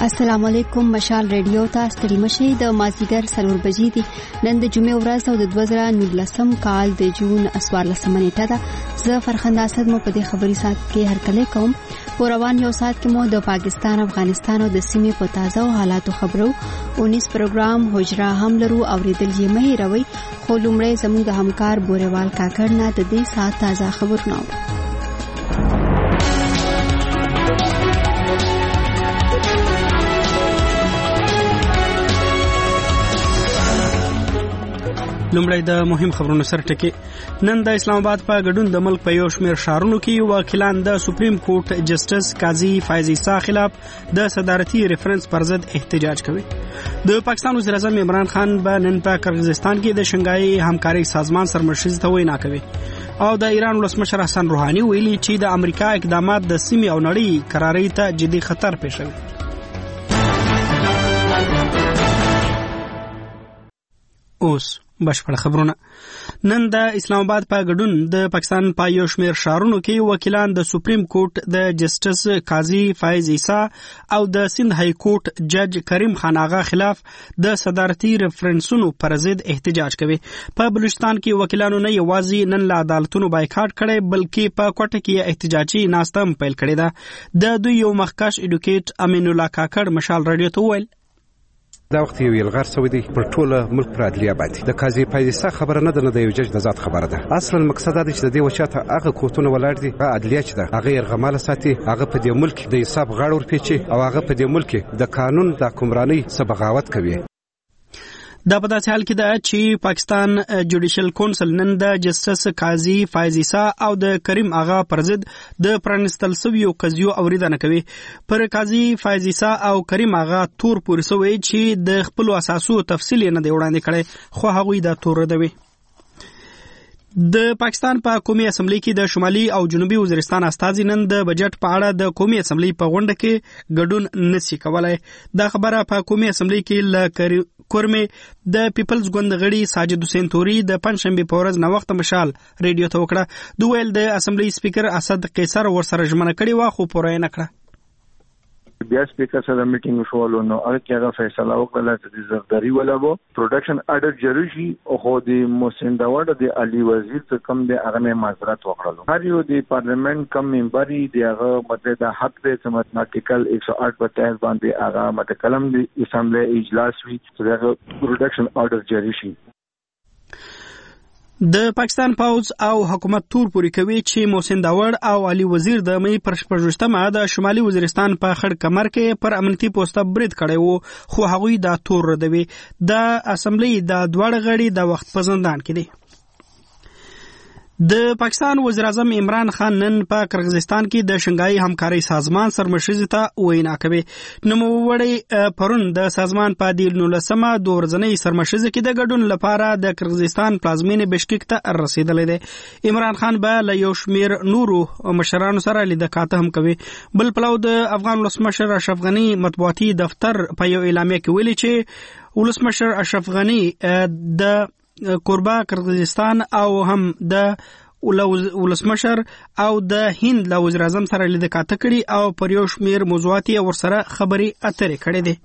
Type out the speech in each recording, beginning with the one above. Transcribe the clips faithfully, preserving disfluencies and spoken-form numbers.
السلام علیکم. مشال ریډیو ته ستړي مشي. د مازیګر څلور بجې دي. نن د جمعې ورځ او د دوه زره نولسم کال د جون څوارلسمه نیټه ده. زه فرخنده اسد مو په دې خبري سات کې هرکلی کوم. په روان یو سات کې مو د پاکستان، افغانستان او د سیمې په تازه او حالاتو خبرو اونیس پروګرام حجره هم لرو. اوریدل یې مه هېروئ. خو لومړی زموږ د همکار بورېوال کاکړ نه د دې سات تازه خبرونه اورو. لومړی د مهم خبرونو سره ټکی. نن د اسلام آباد په ګډون د ملک په یو شمېر ښارونو کې وکیلان د سپریم کورټ جسټس قاضي فایز عیسی خلاف د صدارتي ریفرنس پر ضد احتجاج کوي. د پاکستان وزیر اعظم عمران خان به نن په قرغیزستان کې د شنګای همکاري سازمان سرمشري ته وینا کوي او د ایران ولسمشر حسن روحاني ویلي چې د امریکا اقدامات د سیمې او نړۍ قرارۍ ته جدي خطر پېښوي. اوس بشپړ خبرونه. نن د اسلام آباد په ګډون د پاکستان په یو شمېر ښارونو کې وکیلان د سپریم کورټ د جسټس قاضي فایز عیسی او د سند های کورټ جج کریم خان آغا خلاف د صدارتي ریفرنسونو پر ضد احتجاج کوي. په بلوچستان کې وکیلانو نه یوازې نن له عدالتونو بایکاټ کړی بلکې په کوټه کې احتجاجي ناسته هم پیل کړې ده. د دوی یو مخکښ ایډوکیټ امین الله کاکړ مشال رادیو ته وویل دا وخت یو یلغار سوی دی پر ټوله ملک پر عدلیه باندې. د قاضي فایزه خبره نه ده، نه د یو جج د ذات خبره ده. اصلا مقصد دا دی چې د دې وچاته هغه کوټونه ولاړ دي، هغه عدلیه چې ده هغه يرغماله ساتي، هغه په دې ملک د حساب غاړه ورپېچي او هغه په دې ملک د قانون د حکمرانۍ سبغاوت کوي. دا په داسې حال کې ده چې پاکستان جوډیشل کونسل نن د جسټس قاضي فایز عیسی او د کریم آغا پر ضد د پرانستل شویو قضیو اوریدنه کوي. پر قاضي فایز عیسی او کریم آغا تور پورې سوی چې د خپل اساسو تفصیل نه دی وړاندې کړي، خو هغوی دا تور ردوي. د پاکستان په قومي اسمبلی کې د شمالي او جنوبي وزیرستان استازي نن د بجټ په اړه د قومي اسمبلی په غونډه کې ګډون نشي کولای. دا خبره په قومي اسمبلی کې ل کورمه د پیپلز ګوند غړي ساجد حسین توري د پنځشنبه په ورځ نو وخت مشال ریډیو ته وکړه. دوی ویل د اسمبلی سپیکر اسد قیصر ورسره ژمنه کړې و خو پوره نه کړه. بیا سپیکر سره میټینګ وشول نو هغه کې هغه فیصله وکړه چې د زرداری ولابو پروډکشن اډر جریشي او خو د محسن داوود د علي وزیر څخه کم د هغه معذرت وکړلو. هر یو د پارلیمنت کم ممبري د هغه مطلب د حق د سماتناټیکل ایک سو آٹھ په تحت باندې هغه مطلب کلم د اسمبلی اجلاس وی چې هغه پروډکشن اډر جریشي. د پاکستان پوز او حکومت تور پوری کوي چې محسن داوود او علي وزیر د مې پر شپږشتمه د شمالي وزیرستان په خړ کمر کې پر امنیتي پوسټه برید کړی وو، خو هغوی دا تور ردوي. د اسمبلی د دوړ غړي د وخت په زندان کې دي. د پاکستان وزیر اعظم عمران خان نن په قرغیزستان کې د شنګای همکاري سازمان سرمشري ته وینا کوي. نوموړی پرون د سازمان په د نولسمه دوه ورځنۍ سرمشري کې د ګډون لپاره د قرغیزستان پلازمینې بشکک ته رسیدلی دی. عمران خان به له یو شمیر نورو مشرانو سره لیدکاته هم کوي. بل پلو د افغان ولسمشر اشرف غنی مطبوعاتي دفتر په یو اعلامیه کې ویلي چې ولسمشر اشرف غنی د کوربا قرغیزستان او هم د ولسمشر او د هند له وزیر اعظم سره لیدکاته کړي او پر یو شمیر موضوعات ورسره خبري اترې کړې دي.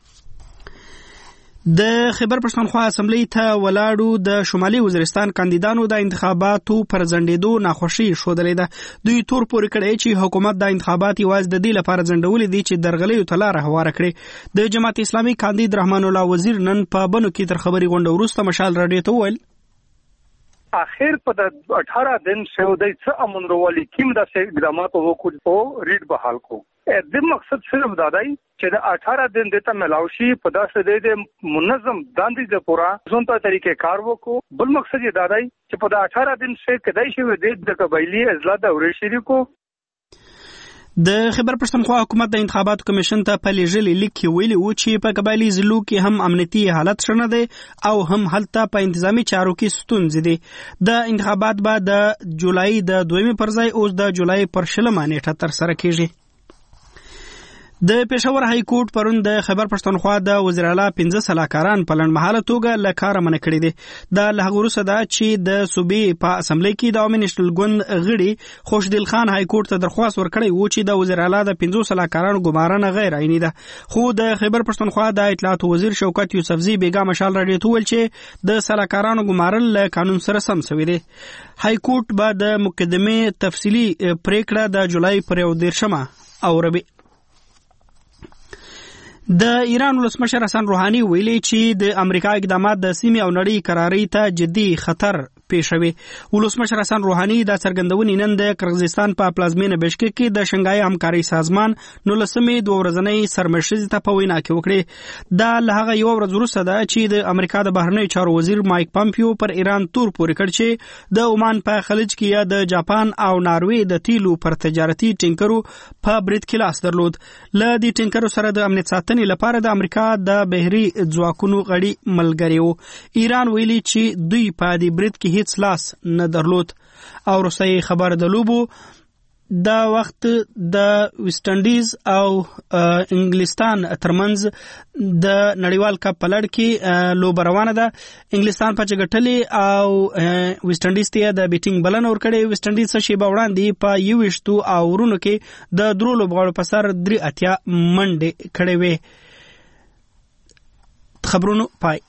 د خیبر پښتونخوا اسمبلی ته ولاړو د شمالي وزیرستان کاندیدانو د انتخاباتو پر ځنډېدو ناخوشي ښودلې ده. دوی تور پورې کړی چې حکومت د انتخابات یوازې د دې لپاره ځنډولې دي چې درغلیو ته لاره هواره کړي. د جماعت اسلامي کاندید رحمان الله وزیر نن په بنو کې تر خبري غونډه وروسته مشال رادیو ته وویل آخر په اٹھارہ دن سے ودای څه امن وروالي کیم د اقدامات وکړو او ریډ بحال کو. د مقصد صرف دادای چې د اٹھارہ دن دته ملاوشي په داسې د منظم داندې د پورا ځونته طریقې کار وکړو. بل مقصد یې دادای چې په د اٹھارہ دن سے کدای شي د قبایلی اضلاع د ورې شریکو. د خیبر پښتونخوا حکومت د انتخاباتو کمیشن ته په لیږلي لیک کې ویلي و چې په قبایلي ضلعو کې هم امنیتي حالت ښه نه دی او هم هلته په انتظامی چارو کې ستونزې دي. د انتخابات به د جولای د دویمې پر ځای اوس د جولای پر شلمه نیټه ترسره کیږي. د پېښور های کورټ پرون د خیبر پښتونخوا د وزیر اعلی پنځه سلاکاران په لړمحاله توګه له کاره منع کړي دي. د له هغه وروسته دا چې د صوبې په اسمبلی کې د عوامي نېشنل ګوند غړي خوشدل خان های کورټ ته درخواست ورکړی و چې د وزیر اعلی د پنځو سلاکارانو ګمارنه غیر عیني ده. خو د خیبر پښتونخوا د اطلاعات وزیر شوکت یوسفزي بیګا مشال راډیو ته ویل چې د سلاکارانو ګمارل له قانون سره سم شوی دی. های کورټ به د مقدمې تفصیلي پریکړه د جولای پر یو دېرشمه اوربي. د ایران ولسمشر حسن روحاني ویلي چې د امریکا اقدامات د سیمې او نړۍ قرارۍ ته جدي خطر پیښوي. ولسمشر حسن روحاني دا څرګندونې نن د قرغیزستان په پلازمینه بشکک کې د شنګای همکاري سازمان نولسمې دوه ورځنۍ سرمشرۍ ته په وینا کې وکړي. دا له هغه یو ورځ وروسته ده چې د امریکا د بهرنیو چارو وزیر مایک پامپیو پر ایران تور پورې کړ چې د عمان په خلیج کې یا د جاپان او ناروې د تیلو پر تجارتي ټینکرو په برید کې لاس درلود. له دې ټینکرو سره د امنیت ساتنې لپاره د امریکا د بهري ځواکونو غړي ملګري وو. ایران ویلي چې دوی په دې برید کې هیڅ لاس نه درلود. او روسي خبر د لوبو دا وخت د ویسټ انډیز او انګلستان ترمنځ د نړیوال کپ په لړ کې لوبه روانه ده. انګلستان په چګټلې او ویسټ انډیز ته د بیټینګ بلنه ورکړې. ویسټ انډیز څه شی به وړاندې په یو ویشتو او ورونو کې د درو لوبغاړو په سر درې اتیا منډې کړې وې. خبرونو پای.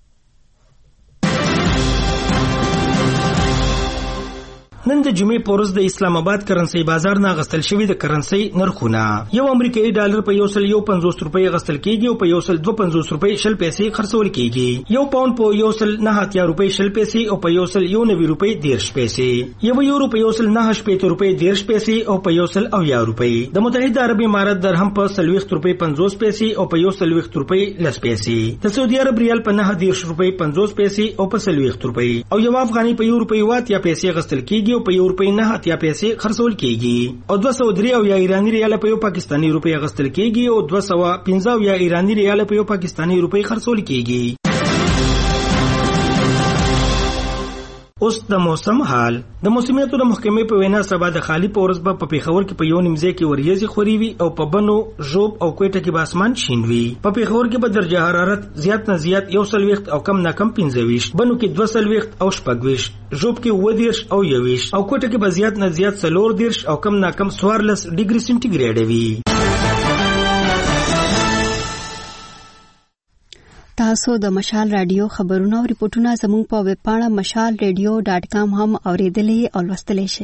نن د جمعې په ورځ د اسلام آباد کرنسي بازار نه غستل شوی د کرنسي نرخونه یو امریکایي ډالر په یو سل یو پنځوس روپۍ غستل کیږي او په یو سل دوه پنځوس روپۍ شل پیسې خرڅول کیږي. یو پاوند په یو سل نه اتیا روپۍ شل پیسې او په یو سل یو نوي روپۍ دیرش پیسې. یو یورو په یو سل نه شپېته روپۍ دیرش پیسې او په یو سل اویا روپۍ. د متحده عرب امارات درهم په سلويخت روپۍ پنځوس پیسې او په یو سلويخت روپۍ لس پیسې. د سعودي عرب ریال په نه دیرش روپۍ پنځوس پیسې او په سلويخت روپۍ. او یو افغاني په یو روپۍ واتیا پیسې غستل کیږي په یو روپۍ نه اتیا پیسې خرڅول کیږي. او دوه سوه درې او یا ایرانی ریال په یو پاکستانی روپۍ غستل کیږي او دوه سوه پنځه او یا ایرانی ریال په یو پاکستانی روپۍ خرڅول کیږي. اوس د موسم حال. د موسمیاتو د محکمې په وینا سبا د خالی په ورځ په پیښور کې په یو نیمځای کې وریځې خوري وي او په بنو ژوب او کوټه کې به اسمان شین وي. په پیښور کې به درجه حرارت زیات نه زیات یو سلويخت او کم نه کم پنځه ویشت، بنو کې دوه سلويخت او شپږ ویشت، ژوب کې اووه دیرش او یو ویشت او کوټه کې به زیات نه زیات څلور دیرش او کم نه کم څوارلس ډیګري سنټیګریډ وي. تاسو د مشال رادیو خبرونه او ریپورتونه زموږ په ویب پاڼه مشال ریډیو ډاټ کام هم اوریدلې او لوستلی شئ.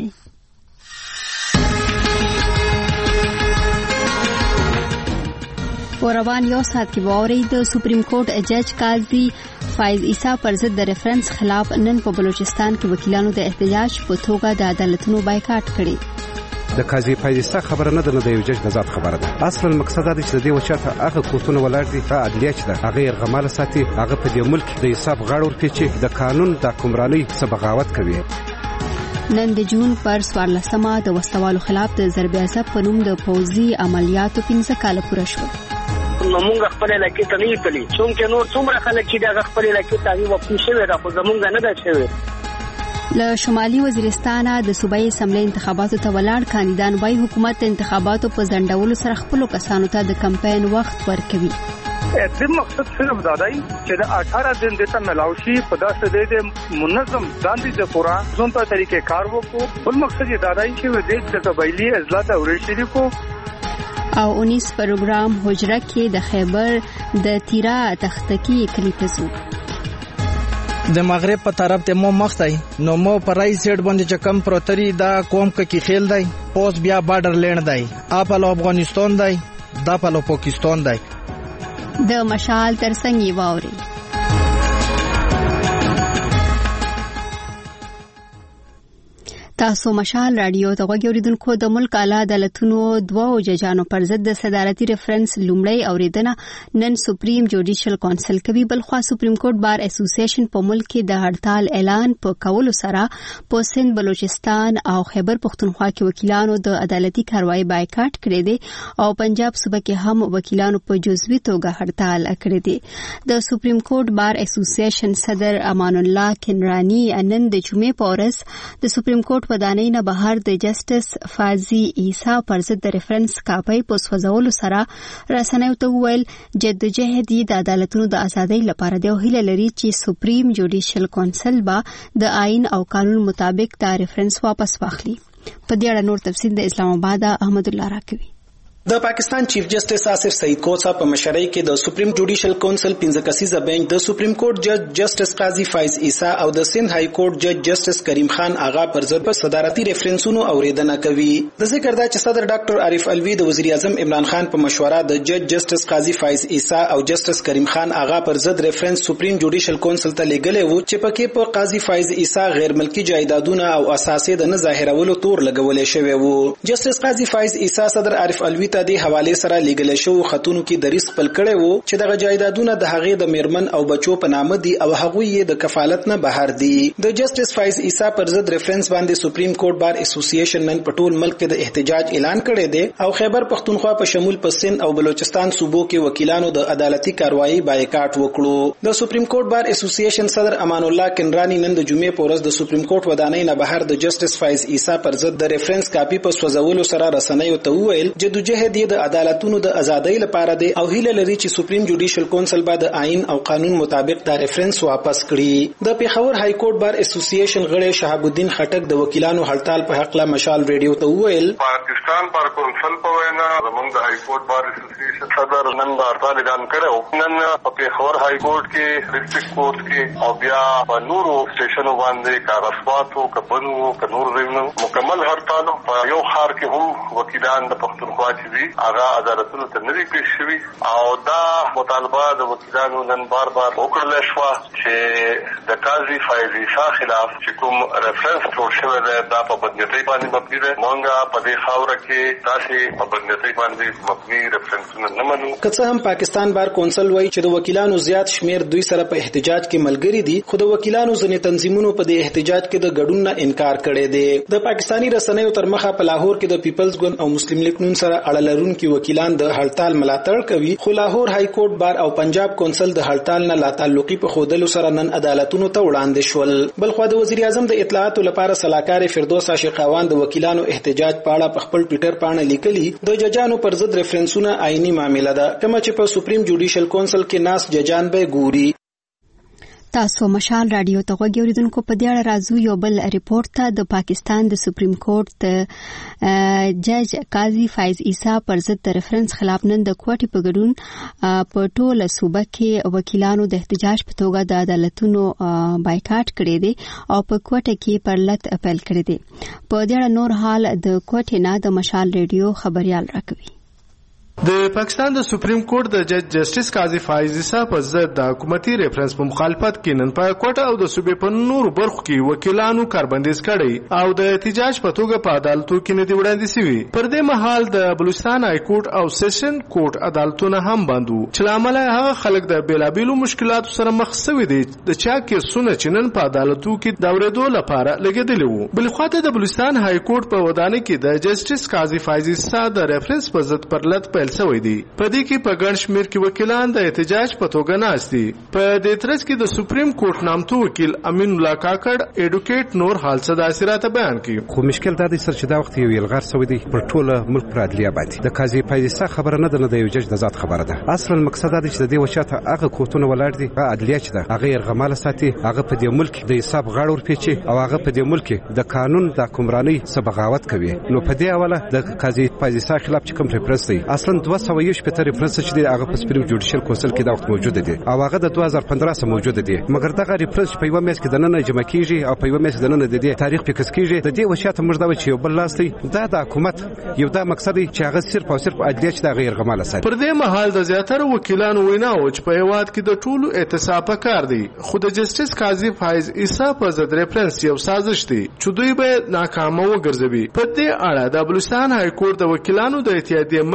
په روان یو ساعت کې واورئ د سپریم کورټ جج قاضي فایز عیسی پر ضد د ریفرنس خلاف نن په بلوچستان کې وکیلانو د احتجاج په توګه د عدالتونو بایکاټ کړی. د قاضي فایزستا خبره نه ده، نه د یو جج د ذات خبره ده. اصلا مقصد دا دی چې د دې وچاته هغه کوټونه ولاړ دي په عدلیه چې ده هغه یرغماله ساتي، هغه په دې ملک د حساب غاړه ورپېچي، د قانون د حکمرانۍ څه بغاوت کوي. نن د جون پر څوارلسمه د وسلوالو خلاف د ضرب عصب په نوم د پوځي عملیاتو پنځه کاله پوره شول. نو موږ خپل علاقې ته نه تللی، څومره نور څومره خلک چې د خپل علاقې ته وقفي شوی دا خو زموږ نه ده شوی. له شمالي وزیرستان د صوبایي اسمبلی انتخاباتو ته ولاړ کاندیدان وايي حکومت انتخاباتو په ځنډولو سره خپل کسانو ته د کمپاین وخت ورکوي. د مقصد صرف دا دی چې د اٹھارہ دن دته ملاوشي په داسې د منظم ځاندې د پورا ځون په طریقې کار وکړو. بل مقصد یې دا دی چې د قبایلی اضلاع د ورشتري کو او اونیس پروګرام حجره کې د خیبر د تیرا تختکی کلی ته ځو. د مغرب په طرف ته مو مختای نو مو پر رای سیټ باندې چې کم پروتری دا قوم کې خیل دی اوس بیا بارډر لینډ دی، اپل افغانستان دی، دا په پاکستان دی. د مشال ترڅنګ واوري. تاسو مشال رادیو ته غوږی اوریدونکو. د ملک اعلی عدالتونو دوه ججانو پر ضد د صدارتي ریفرنس لومړی اوریدنه نن سپریم جوډیشل کونسل کوي. بلخوا سپریم کورټ بار اسوسییشن په ملک کې د هړتال اعلان په کولو سره په سند، بلوچستان او خیبر پښتونخوا کې وکیلانو د عدالتي کاروایی بایکاټ کړی دی او پنجاب صوبه کې هم وکیلانو په جزوي توګه هړتال کړی دی. د سپریم کورټ بار اسوسییشن صدر امان الله کنرانی نن د جمعې په ورځ د سپریم کورټ ودانۍ نه بهر د جسټس فازي عیسی پر ضد د ریفرنس کاپي په سوځولو سره رسنیو ته وویل جدوجهد د عدالتونو د ازادۍ لپاره د هیله لري چې سپریم جوډیشل کونسل به د آئین او قانون مطابق دا ریفرنس واپس واخلي. په دې اړه نور تفصیل د اسلام آباد احمد الله راکوي. د پاکستان چیف جسټس آصف سعید کوڅه په مشرۍ کې د سپریم جوډیشل کونسل پنځه کسیزه بنچ د سپریم کورټ جج جسټس قاضي فایز عیسی او د سند های کورټ جج جسټس کریم خان آغا پر ضد په صدارتي ریفرنسونو اوریدنه کوي. د ذکر دا چې صدر ډاکټر عارف الوی د وزیر اعظم عمران خان په مشوره د جج جسټس قاضي فایز عیسی او جسټس کریم خان آغا پر ضد ریفرنس سپریم جوډیشل کونسل ته لیږلی وو چې پکې په قاضي فایز عیسی غیر ملکی جایدادونه او اساسې د نه ظاهرولو تور لګولې شوی وو. جسټس قاضي فایز عیسی صدر عارف الوی ته د حواله سره لیږل شو خطونو کې د ریسک خپل کړي وو چې دغه جایدادونه د هغې د میرمن او بچو په نامه دي او هغه یې د کفالت نه بهر دي. د جسټس فایز عیسی پر ضد ریفرنس باندې سپریم کورټ بار اسوسییشن نن په ټول ملک کې د احتجاج اعلان کړی دی او خیبر پختونخوا په شمول په سند او بلوچستان صوبو کې وکیلانو د عدالتي کاروایی بایکاټ وکړو. د سپریم کورټ بار اسوسییشن صدر امان الله کنرانی نن د جمعې په ورځ د سپریم کورټ ودانۍ نه بهر د جسټس فایز عیسی پر ضد د ریفرنس کاپي په سوځولو سره رسنیو ته وویل جدوجهد د عدالتونو د ازادۍ لپاره دی او هیله لري چې سپریم جوډیشل کونسل به د آئین او قانون مطابق دا ریفرنس واپس کړي. د پیښور های کورټ بار اسوسییشن غړي شهاب الدین خټک د وکیلانو هړتال په حق لا مشال ریډیو ته وویل پاکستان بار کونسل په وینا زموږ د های کورټ بار اسوسییشن صدر نن د هړتال اعلان کړو. نن په پیښور های کورټ کې ډسټریکټ کورټ کې او بیا په نورو سټیشنو باندې کاغذاتو کبنو کنور ریونو مکمل هړتال په یو خار کې هم وکیلان د پښتونخوا چې دي هغه عدالتونو ته نوی پیش شوی او دا مطالبه د وکیلانو نن بار بار وکړل شو چې د قاضي فایز عیسی خلاف چې کوم ریفرنس جوړ شوی دی دا په بدنیتۍ باندې مبني دی. مونږه په دې خاوره کې داسې په بدنیتۍ باندې مبني ریفرنسونه نه منو. که څه هم پاکستان بار کونسل وایي چې د وکیلانو زیات شمیر دوی سره په احتجاج کې ملګري دي خو د وکیلانو ځینې تنظیمونو په دې احتجاج کې د ګډون نه انکار کړی دی. د پاکستانی رسنیو تر مخه په لاهور کې د پیپلز ګوند او مسلم لیگ نون سره اړه لرونکي وکیلان د هړتال ملاتړ کوي خو لاهور های کورټ بار او پنجاب کونسل د هړتال نه لا تعلقي په خودلو سره نن عدالتونو ته وړاندې شول. بلخو د وزیر اعظم د اطلاعاتو لپاره صلاحکار فردوس عاشقاوان د وکیلانو احتجاج په اړه په خپل ټوئیټر باندې لیکلي د ججانو پر ضد ریفرنسونه آئینی معاملې ده کوم چې په سپریم جوډیشل کونسل کې ناس ججان به ګوري. تاسو مشال رادیو ته غوږی اوریدونکو په دې اړه راځو یو بل ریپورت ته. د پاکستان د سپریم کورټ د جج قاضي فایز عیسی پر ضد د ریفرنس خلاف نن د کوټې په ګډون په ټوله صوبه کې وکیلانو د احتجاج په توګه د عدالتونو بایکاټ کړی دی او په کوټه کې پر لټ اپیل کړی دی. په دې اړه نور حال د کوټې نه د مشال ریډیو خبريال راکوي. د پاکستان د سپریم کورټ د جج جسټس قاضي فایز عیسی په ضد د حکومتي ریفرنس په مخالفت کې نن په کوټه او د صوبې په نورو برخو کې وکیلانو کاربندیز کړي او د احتجاج په توګه په عدالتو کې نه دی وړاندې شوي. پر دې مهال د بلوچستان های کورټ او سیشن کورټ عدالتونه هم بند وو چې لامل هغه خلک د بیلابیلو مشکلاتو سره مخ شوي دي د چا کیسونه چې نن په عدالتو کې د اورېدو لپاره لګېدلي وو. بل خواته د بلوچستان های کورټ په ودانۍ کې د جسټس قاضي فایز عیسی د ریفرنس په ضد پر لټ پیل شوی دی. په دې کې په ګڼ شمېر کې وکیلان د احتجاج په توګه ناست دي. په دې ترڅ کې د سپریم کورټ نامتو وکیل امین الله کاکړ ایډوکیټ نور حال څه د اثرات بیان کړي. خو مشکل دا دی سر چې دا وخت یو یلغار سوی دی پر ټوله ملک پر عدلیه باندې د قاضي فایز عیسی خبره نه ده، نه د یو جج د ذات خبره ده. اصلا مقصد دا دی چې د دې وچاته هغه کوټونه ولاړ دي هغه عدلیه چې ده هغه یرغماله ساتي، هغه په دې ملک د حساب غاړه ورپیچي او هغه په دې ملک د قانون د حکمرانۍ څخه بغاوت کوي. نو په دې اوله د قاضي فایز عیسی خلاف چې کوم ریفرنس دی اصلا دوه سوه یو شپېته ریفرنس چې دی هغه په سپریم جوډیشل کونسل کې دا وخت موجود دي او هغه د دوه هزار پنځه سره موجود دي. مګر دغه ریفرنس په یو میاشت کې د نن جمع کیږي او په یو میاشت د نن د دې تاریخ په کس کیږي. د دې وشاته موږ دا چې یو بل لاس دی دا د حکومت یو دا مقصد دی چې هغه صرف او صرف عدلیه چې د غیر غماله ساتي. پر دې مهال د زیاتره وکیلانو ویناو چې په هیواد کې د ټولو اعتصاب کار دی خو د جسټس قاضي فایز عیسی په ضد ریفرنس یو سازش دی چې دوی به ناکامه وګرځوي. په دې اړه د بلوچستان های کورټ د وکیلانو د اتحادیې مشر شاه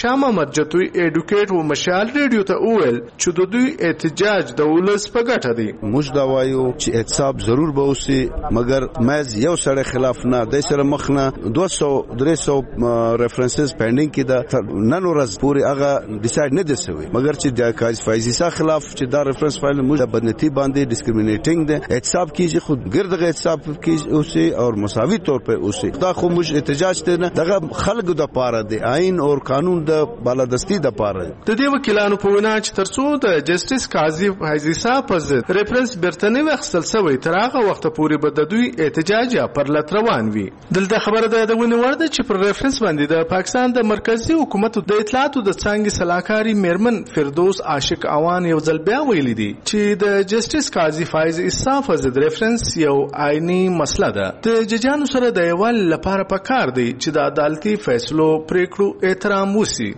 شاه محمد جتوی ایډوکیټ و مشال ریډیو ته وویل چې د دوی احتجاج د ولس په ګټه دی. موږ دا وایو چې احتساب ضرور به وسی مګر مېز یو سره خلاف نه د سره مخنه دوه سوه درې سوه ریفرنسز پینډینګ کې دا نن ورځ پوری هغه ډیسایډ نه دي شوی مګر چې د کاج فایزیسا خلاف چې دا ریفرنس فایل موږ بدنتی باندې ډیسکریمینیټینګ ده احتساب کیږي خود ګرد احتساب کیږي اوسه او مساوي طور په اوسه دا خو موږ احتجاج ته نه دغه خلکو د پاره دی آئین او قانون د بالادستی د پاره. د دې وکیلانو په وینا چې ترڅو د جسټیس قاضي فایزیسا په ضد ریفرنس برتنی وخصل سوی تر هغه وخت پورې به د دوی احتجاج پر لټ روان وي. دلته خبره ده د ونی ورده چې پر ریفرنس باندې د پاکستان د مرکزی حکومت د اطلاعاتو د څنګه صلاحکاری میرمن فردوس عاشق اوان یو ځل بیا ویلي دي چې د جسټیس قاضي فایزیسا په ضد ریفرنس یو آئینی مسله ده. د ججانو سره د یوال لپاره پکار دی چې د عدالتي فیصلو پریکړو احترام وسی.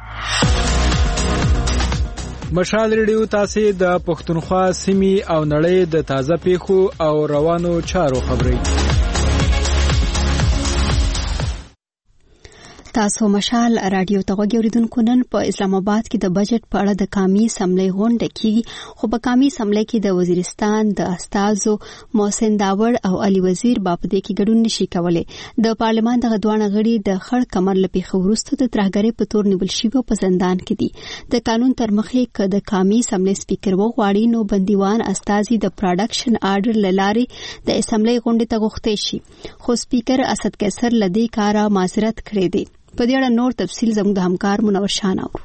مشال ریډیو تاسو د پښتونخوا سیمې او نړۍ د تازه پیښو او روانو چارو خبري تاسو مشال رادیو ته غوړیدونکو نن په اسلام آباد کې د بجټ په اړه د قومي اسمبلی غونډه کیږي خو په قومي اسمبلی کې د وزیرستان د استازو محسن داوړ او علي وزیر باپدې کې ګډون نشي کولای. د پارلمان دغه دوه غړي د خړ کمر لپاره ورسته د ترهګری په تور نیول شوی په زندان کې دي. د قانون تر مخې ک د قومي اسمبلی سپیکر وغواړي نو بندیوان استازي د پروډکشن آرډر لاره د اسمبلی غونډې ته غوښتي شي خو سپیکر اسد قیصر لدی کارا معذرت کړی دی. په دې اړه نور تفصیل زموږ د همکار منور شان اورو.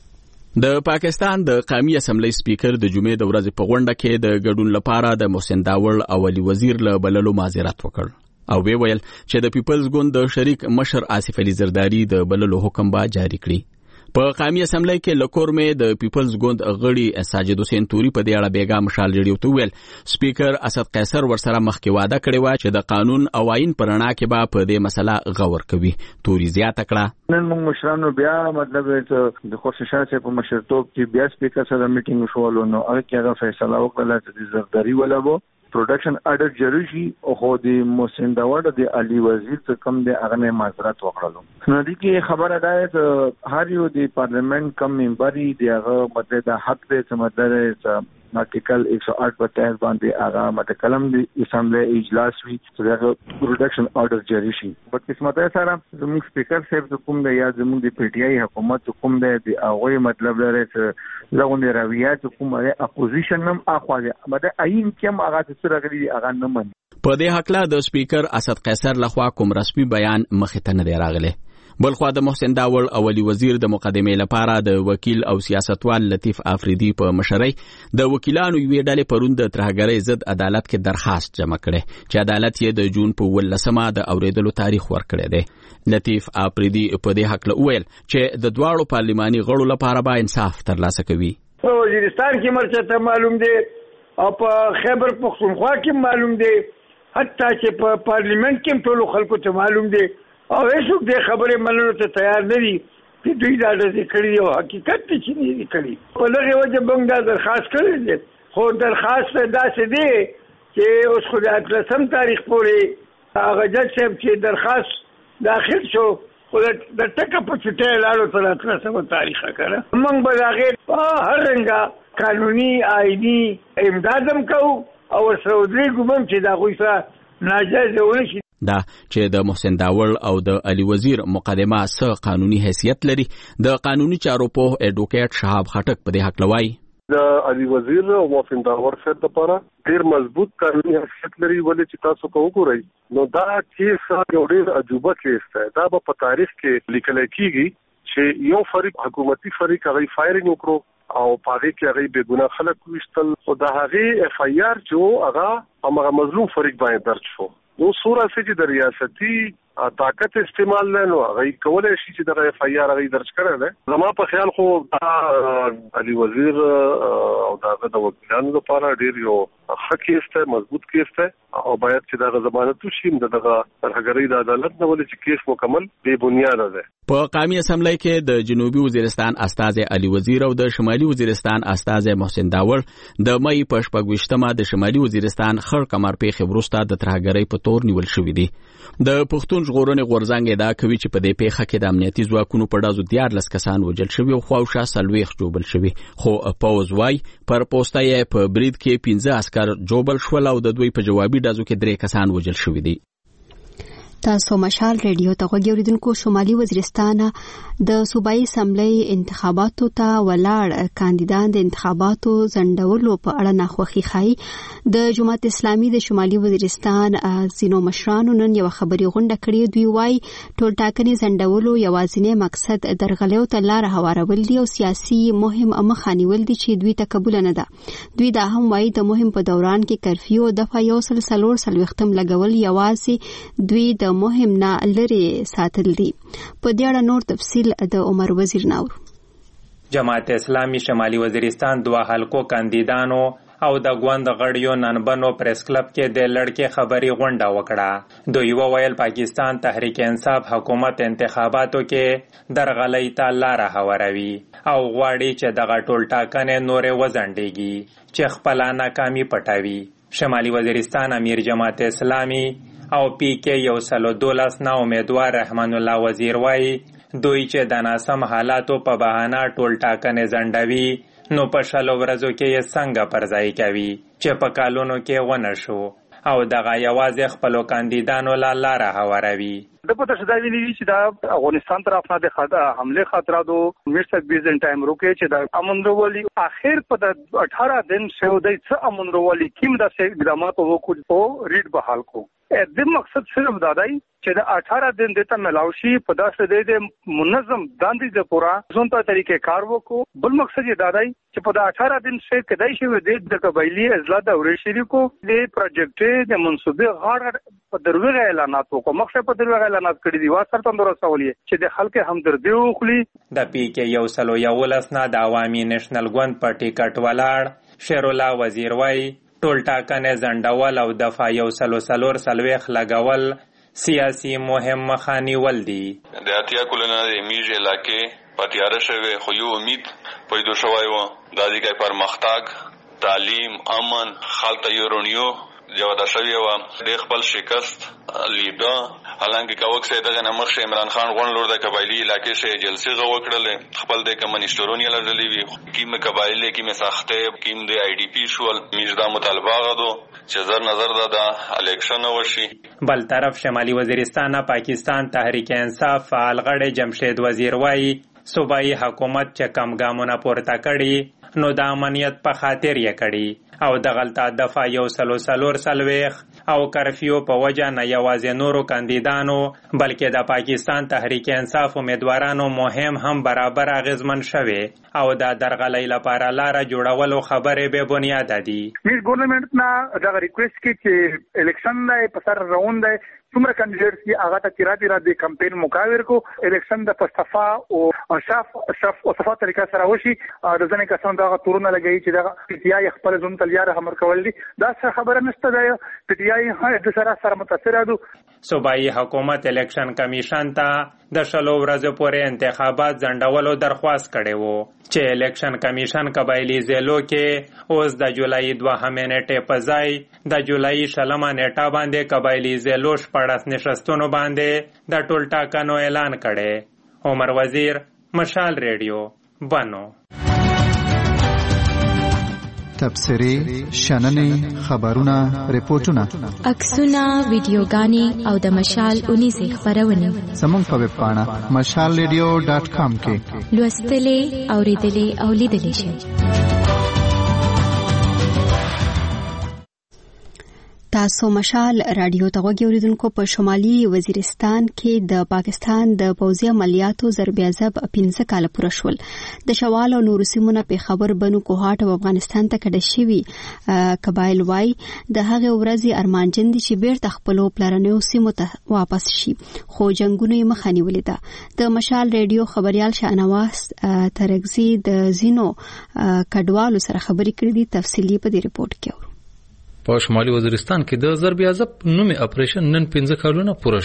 د پاکستان د قومي اسمبلی سپیکر د جمعې د ورځې په غونډه کې د ګډون لپاره د محسن داوړ او علي وزیر له بللو معذرت وکړ او وی ویل چې د پیپلز ګوند د شریک مشر آصف علي زرداری د بللو حکم با جاری کړی. په قومي اسمبلی کې لکورمې د پیپلز ګوند غړي ساجد حسین توري په دې اړه بیګا مشال ریډیو ته ویل سپیکر اسد قیصر ورسره مخکې وعده کړې و چې د قانون او آئین پر رڼا کې به په دې مسله غور کوي. توري زیاته کړه نن موږ مشرانو بیا مطلب د خوشحال شاه په مشرتوب کې بیا سپیکر سره میټینګ شوولو نو هغه کې هغه فیصله وکړه چې د زرداری ولابو پروډکشن اډر جریشي او خو د محسن داوړ د علي وزیر څخه کم د اغنه معذرت وکړلو. نو دې کې خبره ده چې هر یو د پارلیمنت کم ممبري دغه مطلب د حق د سمندر آرټیکل ایک سو آٹھ په تحت باندې هغه مته کلم د اسمبلی اجلاس وی چې دغه پروډکشن آرډر جاری شي. په قسمت سره زموږ سپیکر صاحب د کوم د یا زموږ د پی ټی آی حکومت کوم د هغه مطلب لري چې لغونې رویات کوم د اپوزیشن نم اخواله مده عین کوم هغه سره غلي هغه نه من. په دې حق لا د سپیکر اسد قیصر لخوا کوم رسمي بیان مخې ته نه راغلی. بلخوا د محسن داوړ او علي وزیر د مقدمې لپاره د وکیل او سیاستوال لطیف افریدي په مشرۍ د وکیلانو یوې ډلې پرون د ترهګرۍ ضد عدالت کې درخواست جمع کړي چې عدالت یې د جون په ولسمه د اوریدلو تاریخ ورکړی دی. لطیف افریدي په دې حق له ویل چې د دواړو پارلماني غړو لپاره به انصاف ترلاسه کوي. په وزیرستان کې مرچته معلوم دی او په خیبر پختونخوا کې معلوم دی حتی چې په پارلیمنت کې ټول خلکو ته معلوم دی او هیڅوک دې خبرې منلو ته تیار نه دي چې دوی دا د کړي او حقیقت چې نه دي کړي. په دغه وجه موږ دا درخواست کړی دی خو درخواست داسې دی چې اوس خو د اتلسم تاریخ پورې هغه جج صاحب چې درخواست داخل شو خو د ټکه په چټۍ لاړو تر اتلسم تاریخ کړه. موږ به د هغې په هر رنګه قانوني آئیني امداد هم کوو او ورسره ودرېږو هم چې د هغوی سره ناجایزه ونه شي. دا چې د محسن داوړ او د علي وزیر مقدمه څه قانوني حیثیت لري د قانوني چارو په اډوکیټ شهاب خټک په دې حق لوي. د علي وزیر او محسن داوړ صاحب لپاره ډیر مضبوط قانوني حیثیت لري ولې چې تاسو کو وګورئ نو دا کیس یو ډیر عجوبه کیس دی. دا په تاریخ کې لیکل کیږي چې یو فریق حکومتي فریق هغه فایرینګ وکړو او پاره کې هغه به ګناه خلک وشتل او د هغه اف آی آر چې هغه هغه مظلوم فریق باندې درج شو. نو سورا چې د ریاستي طاقت استعمال نه نو هغه کولای شي چې د اف آی آر هغه درج کړي. زما په خیال خو علي وزیر او دغه د وکیلانو لپاره ډیر یو ښه کیس دی مضبوط کیس دی او باید چې دغه ضمانت وشي دغه ترهګرۍ د عدالت نه ولې چې کیس مکمل بے بنیاد ده. په قومي اسمبلی کې د جنوبي وزیرستان استازی علي وزیر او د شمالي وزیرستان استازی محسن داور د مې په شپږ ویشتمه د شمالي وزیرستان خړ کمر پیښې وروسته د ترهګرۍ په تور نیول شوې دي. د پښتون ژغورنې غورځنګ ادعا کوي چې په دې پیښه کې د امنیتي ځواکونو په ډزو دیارلس کسان وژل شوي او خواوشا څلوېښت جوبل شوي، خو پوځ وایي پر پوسټه یې په برید کې پنځه عسکر جوبل شول او د دوی په جوابي ډزو کې درې کسان وژل شوي دي. تاسو مشال ریډیو ته غوږ اوریدونکو. شمالي وزیرستان د صوبایي اسمبلی انتخاباتو ته ولاړ کاندیدان د انتخاباتو ځنډولو په اړه ناخوښي ښایي. د جماعت اسلامي د شمالي وزیرستان ځینو مشرانو نن یو خبري غونډه کړې. دوی وایي ټول ټاکنې ځنډولو یوازینی مقصد درغلیو ته لار هوارول دي او سیاسي مهم مخه نیول دي چې دوی ته قبول نه ده. دوی دا هم وایي د مهم په دوران کې کرفیو د دفعه یو سل څلور څلوېښتم لګول یوازې دوی د مهم نه لري ساتل دي. په دې اړه نور تفصیل د عمر وزیر ناور. جماعت اسلامي شمالي وزیرستان دوه حلقو کاندیدانو او د ګوند غړیو نن بنو پریس کلب کې د لړکې خبري غونډه وکړه. دوی وویل پاکستان تحریک انصاف حکومت انتخاباتو کې درغلۍ ته لار هواروي او غواړي چې دغه ټول ټاکنې نورې وځنډېږي چې خپله ناکامي پټوي. شمالي وزیرستان امیر جماعت اسلامي او پی کې یو سلو دولس نه امیدوار رحمان الله وزیر وایي دوی چې د ناسم حالاتو په بهانه ټول ټاکنې ځنډوي نو په شلو ورځو کې یې څنګه پرځای کوي چې په کالونو کې ونه شو او دغه یوازې خپلو کاندیدانو لا لاره هواروي. د پته شدا ویلي چې دا افغانستان طرف نه د حمله خطراتو میرسک بیزن ټایم روکه چې د امن وروالي اخر په د اٹھارہ دن سعودي څخه امن وروالي کیم د اقدامات وکړو او ریډ بحال کو. د مقصد صرف دا دی چې د اٹھارہ دن دته ملاوشي په داسې د منظم داندې د پورا ځونته طریقې کار وکړو. بل مقصد یې دا دی چې په د اٹھارہ دن څخه کدای شي د قبایلی اضلاع د ورې شریکو د پروجیکټ د منصوبې غاړه په دروغه اعلانات وکړو. مخشه په دروغه اعلانات کړی دی واسره تم درسولې چې د خلک همدردي وکړي. د پی کې یو سلو یو لسنا د عوامي نېشنل ګوند په ټیکټ ولاړ شیر الله وزیر وایي ټول ټاکنې ځنډول او دفعه یو سلو څلور څلوېښت لګول سیاسي مهم مخه نیول دي. د اتیا کلونه د میږ علاقې په تیاره شوی خو یو امید پیدا شوی و د دې پرمختګ تعلیم امن خلک یورونیو جوړه شوی و د خپل شکست لیدا حالانکه کاوک سي دغه نمخ عمران خان غون لور د قبایلی علاقې شه جلسې غو کړل خپل د کمونیستورونی لړلې وی کیمه قبایلی کیمه ساخته کیم د آی ډی پی شول میردا مطالبه غدو چې زر نظر ده الیکشن وشي. بل طرف شمالي وزیرستان پاکستان تحریک انصاف فعال غړی جمشید وزیر وایي صوبایي حکومت چې کم ګامونه پورته کړي نو د امنیت په خاطر یې کړي او د غلطه دفعه یو سلو سلور سلويخ او کرفیو په وجه نه یوازې نورو کاندیدانو بلکې د پاکستان تحریک انصاف امیدوارانو مهم هم برابر اغیزمن شوي او د درغلۍ لپاره لار جوړولو خبرې به بنیاد دي. میز ګورنمنت نه دا ریکوست کی چې الیکشن نه په سر راوند دی څومره کاندیدټس کی هغه ته تیرا تیرا د کمپاین مقاور کو الیکشن د پښتفا او شاف شاف او صفات طریقه سره وشي د ځنې کسان دا تورونه لګي چې دا پی ټی آی خپل ځون تلیار همر کول دي دا څه خبره نشته دا پی ټی آی هغه د سره سره متاثر دي. صوبایي حکومت الیکشن کمیشن ته د شلو ورځې پورې انتخابات ځنډولو درخواست کړی وو چې الیکشن کمیشن قبایلی ضلعو کې اوس د جولای دوهمې نیټې په ځای د جولای شلمه نیټه باندې قبایلی ضلعو شپاړس نشستونو باندې د ټول ټاکنو اعلان کړی. عمر وزیر مشال ریډیو بنو. تبصرې شننې خبرونه ریپورتونه عکسونه ویډیوګانې او د مشال اونیزه خبرونه زموږ په ویب پاڼه مشال ریډیو ډاټ کام کې لوستلې اوریدلې او لیدلې شئ. تاسو مشال رادیو ته غوږی اوریدونکو. په شمالي وزیرستان کې د پاکستان د پوځي عملیاتو ضربیازب پنځه کال پوره شول. د شوال او نور سیمونه په خبر بنو کوهاټ او افغانستان ته کډه شوي قبایل وای د هغه ورځي ارمانجن دي چې بیرته خپل پلانونو سیمو ته واپس شي خو جنگونه یې مخه نیولې ده. د مشال رادیو خبريال شانواز ترغزي د زینو کډوالو سره خبرې کړې دي. تفصیلی په دې ریپورت کې په شمالي وزیرستان کې د ضربیازب نومي اپریشن نن پنځه کالونه پوره شو.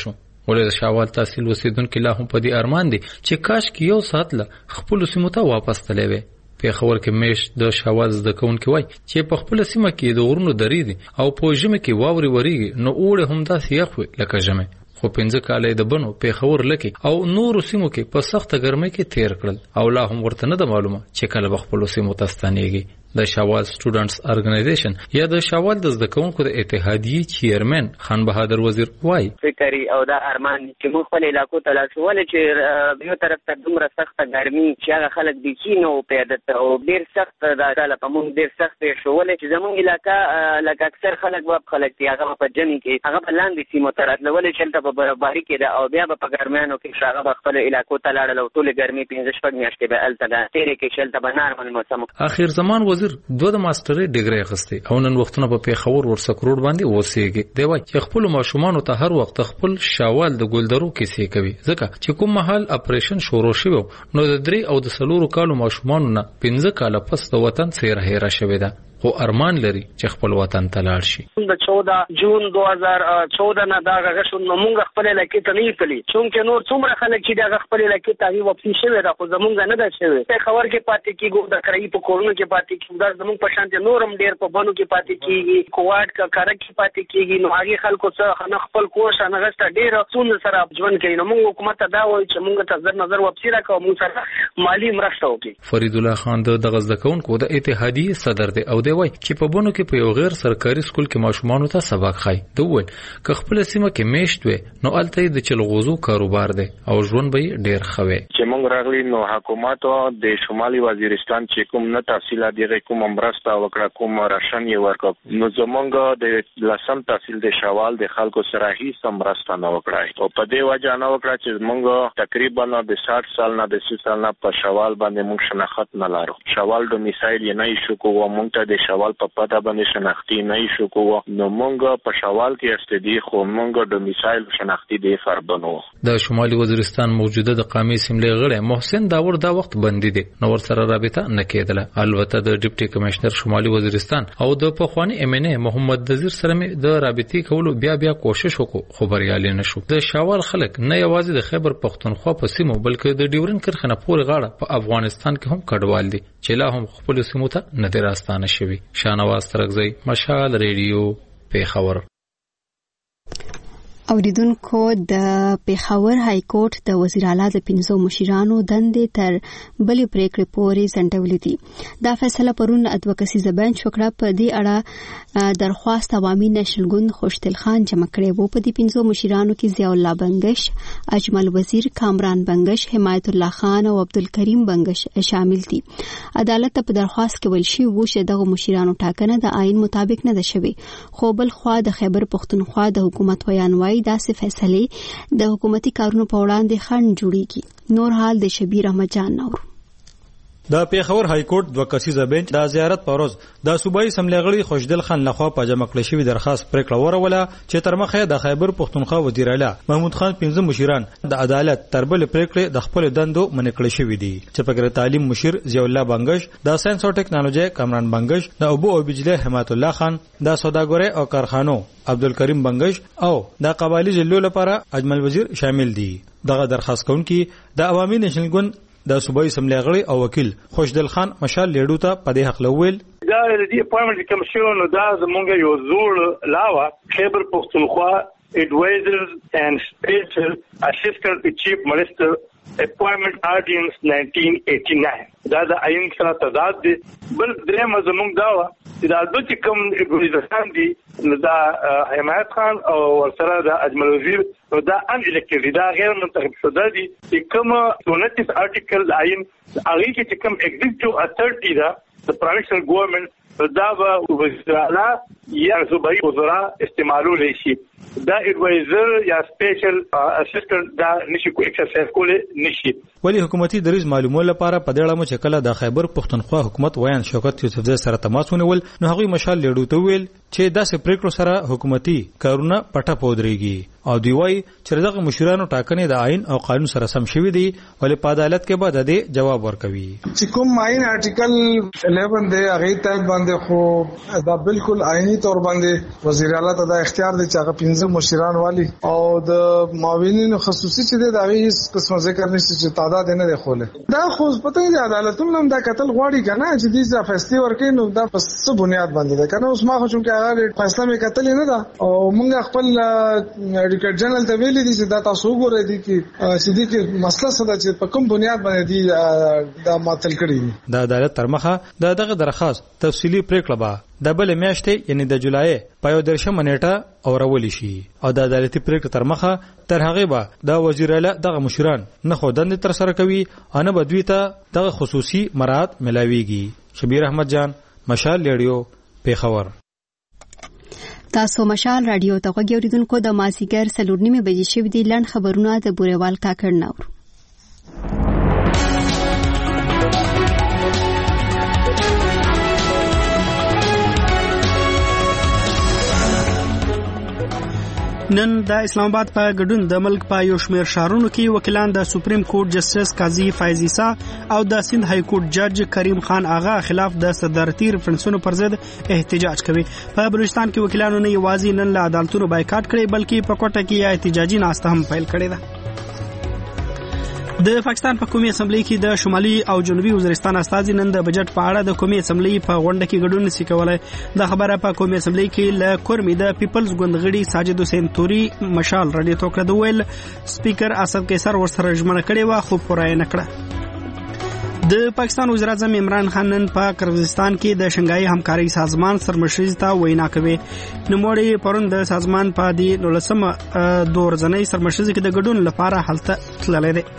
ولې د شاوال تحصیل اوسیدونکو لا هم په دې ارمان دي چې کاش کې یو ساعت له خپل سیمو ته واپس تللی وي. پیښور کې میشت د شاوال زده کوونکي وایي چې په خپل سیمه کې د غرونو درې دي او په ژمي کې واورې وریږي نو اوړه هم داسې یخ وي لکه ژمي. خو پنځه کاله د بنو پیښور لکه او نور سیمو کې په سخته ګرمۍ کې تیر کړل او لا هم ورته نه ده معلومه چې کله به خپل سیمو ته ستنېږي. د شاوال سټوډنټس ارګنایزیشن یا د شاوال د زده کوونکو د اتحادیې چیرمن خان بهادر وزیر وایي فکرې او دا ارمان چې موږ خپل علاقو ته لاړ شو ولې چې یو طرف ته دومره سخته ګرمي چې هغه خلک د کینو په عادت او ډېر سخت دا کاله په موږ ډېر سخت پېښ شو ولې چې زموږ علاقه لکه اکثر خلک وب خلک دي هغه په جمع کې هغه په لاندې سیمو ته راتله ولې چې هلته په برابري کې ده او بیا به په ګرمیانو کې هغه به خپلو علاقو ته لاړل او ټولې ګرمي پنځه شپږ میاشتې به هلته ده تېرې کې چې هلته به نارمل موسم. اخر زمان وزیر دوه د ماسترۍ ډیګري اخیستې او نن وختونه په پیښور ورسکروډ باندې اوسېږي. دی وایي چې خپل ماشومانو ته هر وخت خپل شاوال د ګلدرو کیسې کوي ځکه چې کوم مهال اپریشن شروع شوی نو د درې او د څلورو کالو ماشومانو نه پنځه کاله پس د وطن څخه هېره شوې ده خو ارمان لري چې خپل وطن ته لاړ شي. د چودہ جون دو هزار چودہ نه دا غشو نو موږ خپل علاقې ته نه تللی چونکه نور څومره خلک چې دا خپل علاقې ته هی واپس شوی دا خو زمونږ نه ده شوی. په خبر کې پاتې کیږي د کرای په کورونو کې پاتې کیږي دا زمونږ په شان دي نورم ډیر په بانو کې پاتې کیږي کوواټ کا کار کې پاتې کیږي نو هغه خلکو څخه نه خپل کوښ نه غسته ډیر څون سره ژوند کوي نو موږ حکومت ته دا وایي چې موږ ته زر نظر واپس راکړو موږ سره مالی مرسته وکړي. فرید الله خان د غزد کونکو د اتحادیې صدر دی او دی وایي چې په کې په یو غیر سرکاري سکول کې ماشومانو ته سبق خای دوی ول که خپل سیمه کې میشت وي نو الته د چلغوزو کاروبار دی او ژوند به ډیر خوي. چې موږ راغلي نو حکومت د شمالي وزیرستان چې کوم نه تحصیل دی کوم مرسته وکړه کوم راشن یې ورکړ نو زمونږ د لسم تحصیل د شوال د خلکو سره هیڅ مرسته نه وکړای او په دې وجه نه وکړه چې موږ تقریبا د شاठ سال نه د سی سال نه په شوال باندې موږ شناخت نه لارو. شوال ډومیسایل یې نه شو کوو موږ ته د شوال په پتا باندې شناختی نه شو کوو نو مونږ په شوال کې استدی خو مونږ د میسایل شناختی دی فربنو. د شمالي وزیرستان موجوده د قومي اسمبلی غړی محسن داور دا وخت بندي دي نو ور سره رابطه نه کېدله. البته د ډیپټي کمشنر شمالي وزیرستان او د پخوانی ام ان ای محمد نذیر سره مې د رابطې کولو بیا بیا کوشش وکړو خو بریالي نشو. د شاوال خلک نه یوازې د خیبر پختونخوا په سیمو بلکې د ډیورن کرخنه پورې غاړه په افغانستان کې هم کډوال دي چې لا هم خپل سیمو ته نه دی راستانه شوی. شانواز ترغزی مشال ریډیو پیښور. اوریدونکو د پیښور های کورټ د وزیر اعلی د پنځو مشرانو دندې تر بلې پریکړې پورې ځنډولې دي. دا فیصله پرون ادوکسي بنچ وکړه. په دې اړه درخواست عوامي نېشنل ګوند خوشتل خان جمع کړی وو. په دې پنځو مشرانو کې ضیاء الله بنگش، اجمل وزیر، کامران بنگش، حمایت الله خان او عبدالکریم بنگش شامل دي. عدالت په درخواست کې ویل شوی وو چې دغه مشرانو ټاکنه د آئین مطابق نه ده شوی خو بل خوا د خیبر پختونخوا د حکومت ویان وایي داسې فیصلې د حکومتي کارونو په وړاندې خنډ جوړیږي. نور حال د شبیر احمد جان نور. د پیښور های کورټ دوه کسیزه بنچ د زیارت په ورځ د صوبایي اسمبلی غړي خوشدل خان لخوا په جمع کړل شوی درخواست پریکړه وروله چې تر مخه د خیبر پختونخوا وزیر اعلی محمود خان پنځه مشران د عدالت تر بل پریکړې د خپل دندو منې کړل شوی دي چې په تعلیم مشیر ضیاء الله بنگش، د ساينس او ټیکنالوژي کامران بنگش، د اوبو او بجلی حمایت الله خان، د سوداګرۍ او کارخانو عبدالکریم بنگش او د قبایلی جلو لپاره اجمل وزیر شامل دي. دغه درخواست کوونکی د عوامي نېشنل ګوند د صوبایي اسمبلی غړي او وکیل خوشدل خان مشال لیډو ته په دې حق لویل دا د دې اپوینټمنټ کمیشن دا زمونږ یو زوړ لاوه خیبر پختونخوا advisors and special assistant to chief minister appointment ordinance nineteen eighty-nine دا د عین سره تضاد دي. بل درې مزمون دا و چې دا د چې کوم ادویزران دي دا حمایت خان او ورسره د اجمل وزیر دا ان الیکټیو دا غیر منتخب شوه دي چې کوم تونتیس آرټیکل عین هغه کې چې کوم ایگزیکټیو اتھارټی دا د پروینشل ګورنمنت دا به وزیر اعلی یا صوبایي وزرا استعمالول شي. دا ایڈوایزر یا سپیشل اسسټنټ دا نشي کو ایکسرسایز کولای نشي. ولی حکومتي دریز معلومول لپاره په دې اړه مو چې کله د خیبر پختونخوا حکومت ویان شوکت یوسفزئی سره تماس ونیول نو هغه مشال لیډو ته ویل چې داسې پریکړو سره حکومتي کارونه پټه پودريږي او دوی وايي چې دغه مشرانو ټاکنې د آئین او قانون سره سم شوي دي ولې په عدالت کې به د دې جواب ورکوي. چې کوم آئین آرټیکل الیون دی هغه ته باندې خو دا بالکل آئینی تور باندې وزیر اعلی ته د اختیار دی چې هغه پنځه مشران والی او د معاونین خصوصي چې دی دا هیڅ قسم ذکر نشته چې تعداد نه دی خوله. دا خو پته دی عدالتونو هم دا قتل غواړي کنه چې دې فیصله ورکړي نو دا په څه بنیاد باندې ده کنه. اوس ما خو چې هغه فیصله مې قتل نه ده او موږ خپل ریکارډ جنرال ته ویلي دي چې دا تاسو وګورئ دي چې چې دې کې مسله څه ده چې په کوم بنیاد باندې دي دا ماتل کړی دي. د عدالت تر مخه د دغه درخواست تفصیلی پریکړه به د بل میاشتې یعنی د جولای په یو درشمه نیټه اورول شي او د عدالتي پریکړه تر مخه تر هغه به د وزیر اعلی دغه مشران نه خودند تر سره کوي ان به دوی ته دغه خصوصي مراعات ملاويږي. شبیر احمد جان، مشال ریډیو، پیښور. تاسو مشال رادیو ته غوږی اوریدونکو د مازیګر څلور نیمه بجې شوې دي. لنډ خبرونه د بورېوال کاکړ نور. نن د اسلام آباد په ګډون د ملک په یو شمېر شهرونو کې وکیلان د سپریم کورټ جسټس قاضي فایز عیسی او د سند های کورټ جج کریم خان آغا خلاف د صدارتي ریفرنسونو پر ضد احتجاج کوي. په بلوچستان کې وکیلانو نه یوازې نن له عدالتونو بایکاټ کړي بلکې په کوټه کې احتجاجي ناسته هم پیل کړې ده. د پاکستان په قومي اسمبلی کې د شمالي او جنوبي وزیرستان استازي نن د بجټ په اړه د قومي اسمبلی په غونډه کې ګډون نشي کولای. د خبره په قومي اسمبلی کې ل کورمي د پیپلز ګوند غړي ساجد حسین توري مشال رډي توکړه د ویل سپیکر اسد قیصر ورسره ژمنه کړې و خو پوره نه کړه. د پاکستان وزیر اعظم عمران خان نن په قرغیزستان کې د شنګای همکاري سازمان سرمشري ته وینا کوي. نوموړي پرون د سازمان په دی نولسم دور ځنۍ سرمشري کې د ګډون لپاره حالت تللی دی.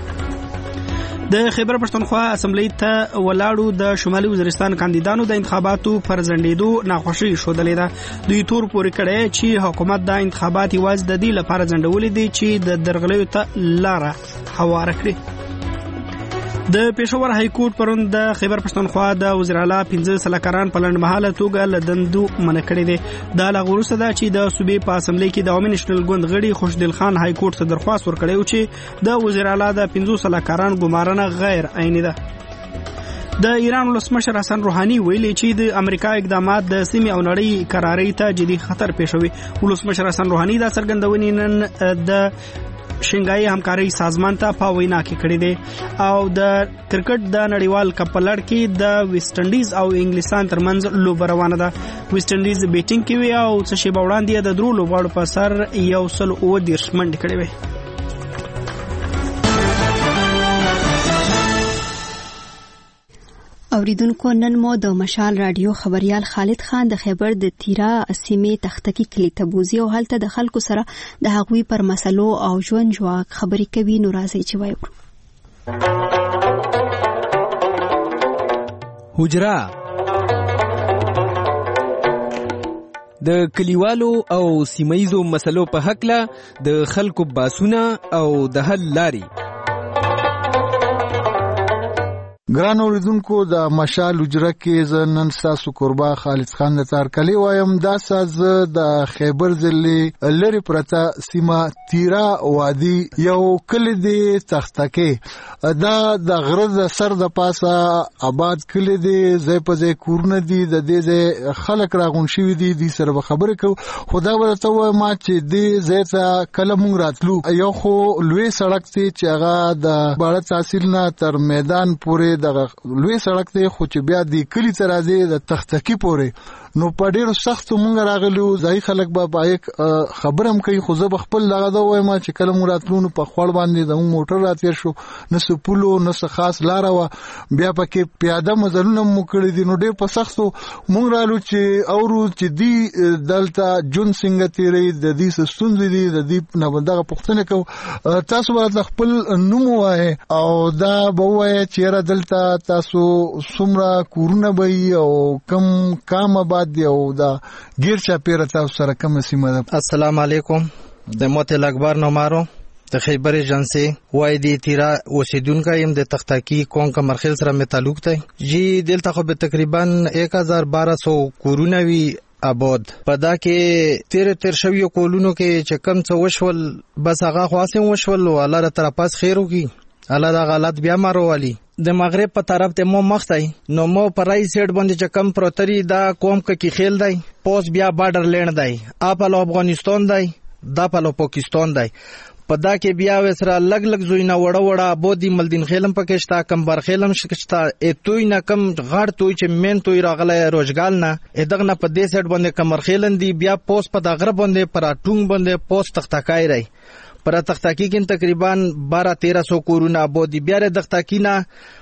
د خیبر پښتونخوا اسمبلی ته ولاړو د شمالي وزیرستان کاندیدانو د انتخاباتو پر ځنډېدو ناخوشي ښودلې ده. دوی تور پورې کړی چې حکومت د انتخابات یوازې د دې لپاره ځنډولې دي چې د درغلیو ته لاره هواره کړي. د پېښور های کورټ پرون د خیبر پښتونخوا د وزیر اعلی پنځه سلاکاران په لنډمهاله توګه له دندو منع کړي دي. دا لا وروسته ده چې د صوبې په اسمبلی کې د عوامي نېشنل ګوند غړي خوشدل خان های کورټ ته درخواست ورکړی و چې د وزیر اعلی د پنځه سلاکاران ګمارنه غیر عیني ده. د ایران ولسمشر حسن روحاني ویلي چې د امریکا اقدامات د سیمې او نړۍ قرارۍ ته جدي خطر پېښوي. ولسمشر حسن روحاني دا څرګندونې نن د شنګای همکاري سازمان ته په وینا کې کړې ده او د کرکټ د نړیوال کپ لړ کې د ویسټ انډیز او انګلستان ترمنځ لوبه روانه ده. ویسټ انډیز بیټینګ کوي او څه شی وړاندې د درو لوبغاړو په سر یو سل او دیرش منډې کړې وي. اوریدونکو نن مو د مشال رادیو خبريال خالد خان د خیبر د تیرا سیمې تختکی کلی ته بوزي او هلته د خلکو سره د هغوی پر مسلو او ژوند جواک خبرې کوي. نو راځي چې وایو حجرا د کلیوالو او سیمایزو مسلو په حق له د خلکو باسونه او د حل لاري. ګران اوریدونکو د مشال حجره کې ز نن تاسو قربا خالد خان د تارکلی وایم. دا ساز د خیبر ضلع لری پرتا سیمه تیرا وادي یو کلی دی تختکه دا د غرض سر د پاسه آباد کلی دی زې په زې کورونه دی د دې خلک راغون شوی دی د سره خبره کو خدا ورته ما چې دې زې ته کلم راتلو یو خو لوی سړک ته چې هغه د باړه تحصیل نه تر میدان پورې د لوی سړک دی خو چې بیا د کلی تر راځي د تختکی پورې نو په ډیرو سختو مونږ راغلو. ځای خلک به بایک خبرم کوي خو زه خپل دغه دا وایم چې کله مونږ راتلو په خور باندې د موټر راتیر شو نه سپولو نه خاص لار و بیا پکې پیاده مزلونه مو کړی دي. نو ډیر په سختو مونږ رالو چې اورو چې دی دلته جون څنګه تیری د دې ستونزې دي د دې نه دغه پښتنه کو تاسو ورته خپل نوم وای او دا به وای چې را دلته تاسو څومره کورونه به او کم کام دی او دا غیر چا پیر تاسو سره کوم سیمه ده. السلام علیکم. د موتل اکبر نومارو د خیبر ایجنسی وای دی تیرا اوسیدونکو يم د تختکی کون کا مرخل سره مې تعلق دی. جی دلته خو به تقریبا एक हज़ार बारह सौ کورونه وی آباد په دا کې تیر تیر شویو کولونو کې چې کم څه وشول بس هغه خاصه وشول او الله تعالی پاس خیر وکي الله دا غلط بیا مارو والی د مغرب په طرف ته مو مختای نو مو پر رای سیټ باندې چې کم پروتری دا قوم کې خیل دی پوس بیا بارډر لین دی اپل افغانستان دی دا په پاکستان دی په دا کې بیا وسره لګ لګ زوینه وړه وړه بودی ملدین خیلم پکې شتا کم بر خیلم شتا اتوی نه کم غړ توي چې مين توي راغله روزګال نه ادغه نه په دې سیټ باندې کمر خیلن دی بیا پوس په دا غره باندې پر اټونګ باندې پوس تختکای رہی پر تختکی کې تقریبا بارہ تیرہ سو کورونه بودی بیا د تختکینا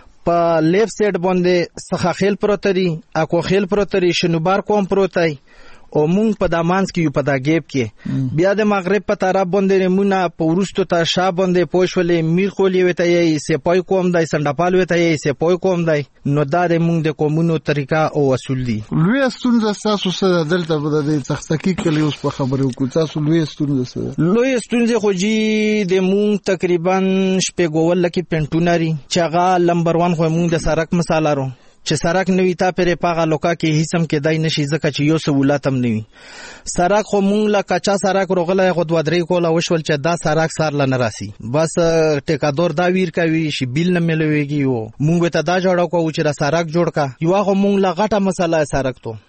په لیف سیټ باندې سخه خیل پروتری اکو خیل پروتری شنوبار کوم پروتای او مونږ په دامانس کې یو په دا گیپ کې بیا د مغرب په طرف باندې مونږه په ورستو ته شا باندې پوښولې میر خولې وته یې سپای کوم دای سندپال وته یې سپای کوم دای نو دا د مونږ د کومونو طریقه او اصول دي لوی ستونزه تاسو سره دلته په دې تخصصي کلی اوس په خبرو کو تاسو لوی ستونزه سره لوی ستونزه خو جی د مونږ تقریبا شپږ ګول لکه پنټوناري چاغه نمبر واحد خو مونږ د سرک مثالارو چې سرک نوی تا پرې پاغه لوکا کې هیڅم کې دای نشي ځکه چې یو سہولتم نوی سرک خو مونږ لا کچا سرک روغله خو دوه درې کوله وشول چې دا سرک سار لنه راسي بس ټیکادور دا ویر کوي شي بیل نه ملويږي او مونږ ته دا جوړو کو چې را سرک جوړ کا یو خو مونږ لا غټه مسله سرک تو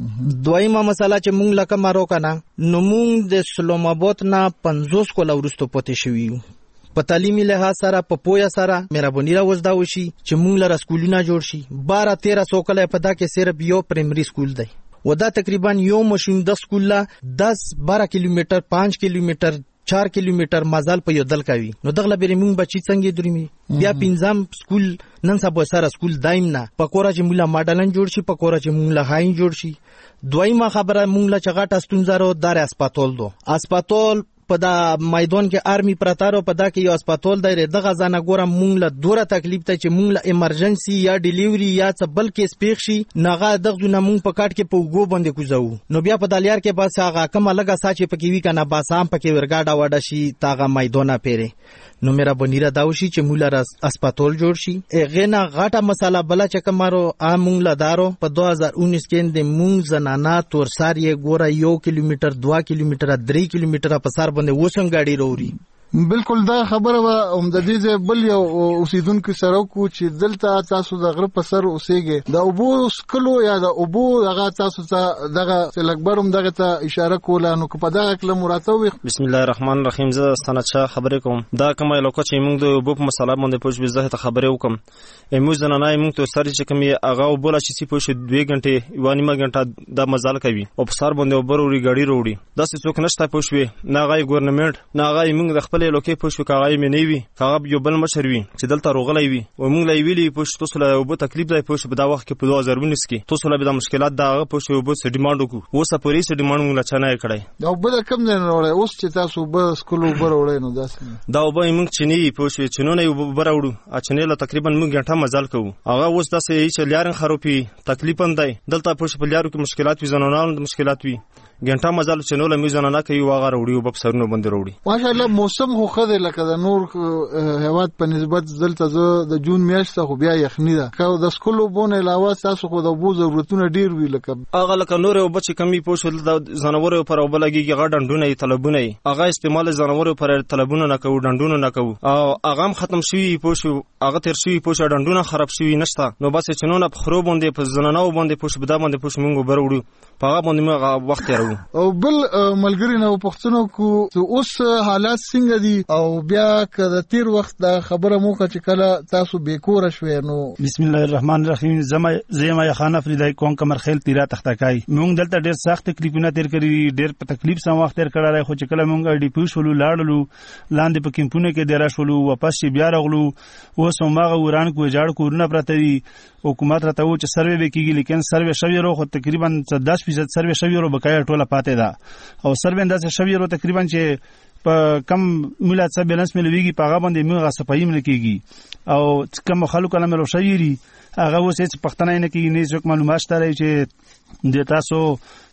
دویمه مسله چې مونږ لکه مارو کنه نو مونږ د سلام آباد نه پنځوس کوله ورستو پته شویو په تعلیمي لحاظ سره په پویا سره مهرباني را وځدا وشي چې مونږ لره سکولونه جوړ شي بارہ تیرہ سو کله په دا کې صرف یو پرایمري سکول دی ودا تقریبا یو ماشین د سکول لا دس بارہ کیلومتر پانچ کیلومتر چار کیلومتر مازال په یو دل کوي نو دغه بری مونږ بچی څنګه درمي بیا پنځم سکول نن سبا سره سکول دایم نه پکوره چې مولا ماډلن جوړ شي پکوره چې مونږ له هاین جوړ شي دویمه خبره مونږ له چغاټه ستونزارو دار اسپاتول دو اسپاتول په دا میدان کې آرمی پراتارو په دا کې یو اسپاتول دی دغه ځانه ګورم مونږ له دوره تکلیف ته چې مونږ له ایمرجنسي یا ډیلیوري یا څه بل کې سپیښ شي نغه دغه نه مونږ په کاټ کې په وګو باندې کوزو نو بیا په دالیار کې بس هغه کوم لګه ساچې پکې وی کنه باسام پکې ورګاډه وډه شي تاغه میدان پیره نو میرا بنیره داوشي چې مولا را اسپاتول جوړ شي اغه نه غاټه مساله بل چې کمارو ا مونږ لدارو په دو هزار انیس کې د مونږ زنانا تورسار یې ګوره یو کیلومتر دوه کیلومتر درې کیلومتر په سر باندې وسم گاډي وروړي بالکل دا خبره و هم د دې بل یو اوسیدونکو سره کو چې دلته تاسو د غره په سر اوسېږي د ابو سکلو یا د ابو دغه تاسو ته دغه لګبرم دغه ته اشاره کوله نو په دغه کلم مراتب بسم الله الرحمن الرحیم زه ستنه چا خبرې کوم دا کومه لوکه چې موږ د ابو په مسله باندې پوښ به زه خبرې وکم موږ زنانه موږ ته سر چې کوم هغه وبله چې سی پوښ دوه غنټه یو نیمه غنټه د مزال کوي او په سر باندې وبروري غاډي وروړي دا څه څوک نشته پوښوي نه غي ګورنمنت نه غي موږ د خپل لوکې پوښ کاغای مې نه وي هغه یو بل مشر وي چې دلته روغلای وي او موږ لای ویلي پوښ تاسو له وبو تکلیف دی پوښ په دا وخت کې په دوه هزار ونیس کې تاسو له د مشکلات دا پوښ وبو څه ډیماند وکړو اوس په ریس ډیماند موږ لچانه کړای دا وبو کم نه وروړي اوس چې تاسو به سکول وبر وړي نو داسې دا وبو موږ چې نه پوښ چې نه وبر وړو اچنه له تقریبا موږ غنټه مزال کوو هغه اوس داسې چې لیارن خروپی تکلیف اندای دلته پوښ په لیارو کې مشکلات وي زنانو مشکلات وي غنټه مزال چنول میزانه نه کوي واغه وروړي او په سرونو باندې وروړي ماشاءالله موسم خو خده لکه د نور هواد په نسبت دلته زه د جون میاشت خو بیا یخنی ده که د سکولو بونه علاوه تاسو خو د بو ضرورتونه ډیر وی لکه هغه لکه نور او بچ کمی پوښل د زناورو پر او بلګي غډندونه طلبونه هغه استعمال زناورو پر طلبونه نه کوو ډندونه نه کوو او هغه ختم شوی پوښ هغه تر شوی پوښ ډندونه خراب شوی نشته نو بس چنونه په خرو باندې په زنانو باندې پوښ بدا باندې پوښ مونږ وروړو په هغه باندې موږ وخت یې او بل ملګری نو پښتنو کو اوس حالات څنګه دي او بیا کله تیر وخت دا خبره مو چې کله تاسو بیکور شوي نو بسم الله الرحمن الرحیم زما زما خان افریدای کوم کمر خیل تیرا تختکای مونږ دلته ډیر سخت تکلیفونه تیر کړی ډیر په تکلیف سم وخت تیر کړای خو چې کله مونږ ډی پی شولو لاړلو لاندې په کیمپونه کې ډیر شولو واپس بیا راغلو اوس ماغه وران کو جاړ کورونه پراته دي حکومت راته و چې سروې وکیږي لیکن سروې شوی ورو خو تقریبا دس فیصد سروې شوی ورو بقایا ټوله پاتې ده او سروې اندازه شوی ورو تقریبا چې په کم ملت څخه بیلانس ملويږي په هغه باندې موږ صفایي ملکیږي او کوم خلکو کلمه لو شویری هغه اوس هیڅ پښتنه نه کیږي نه څوک معلومات شته چې د تاسو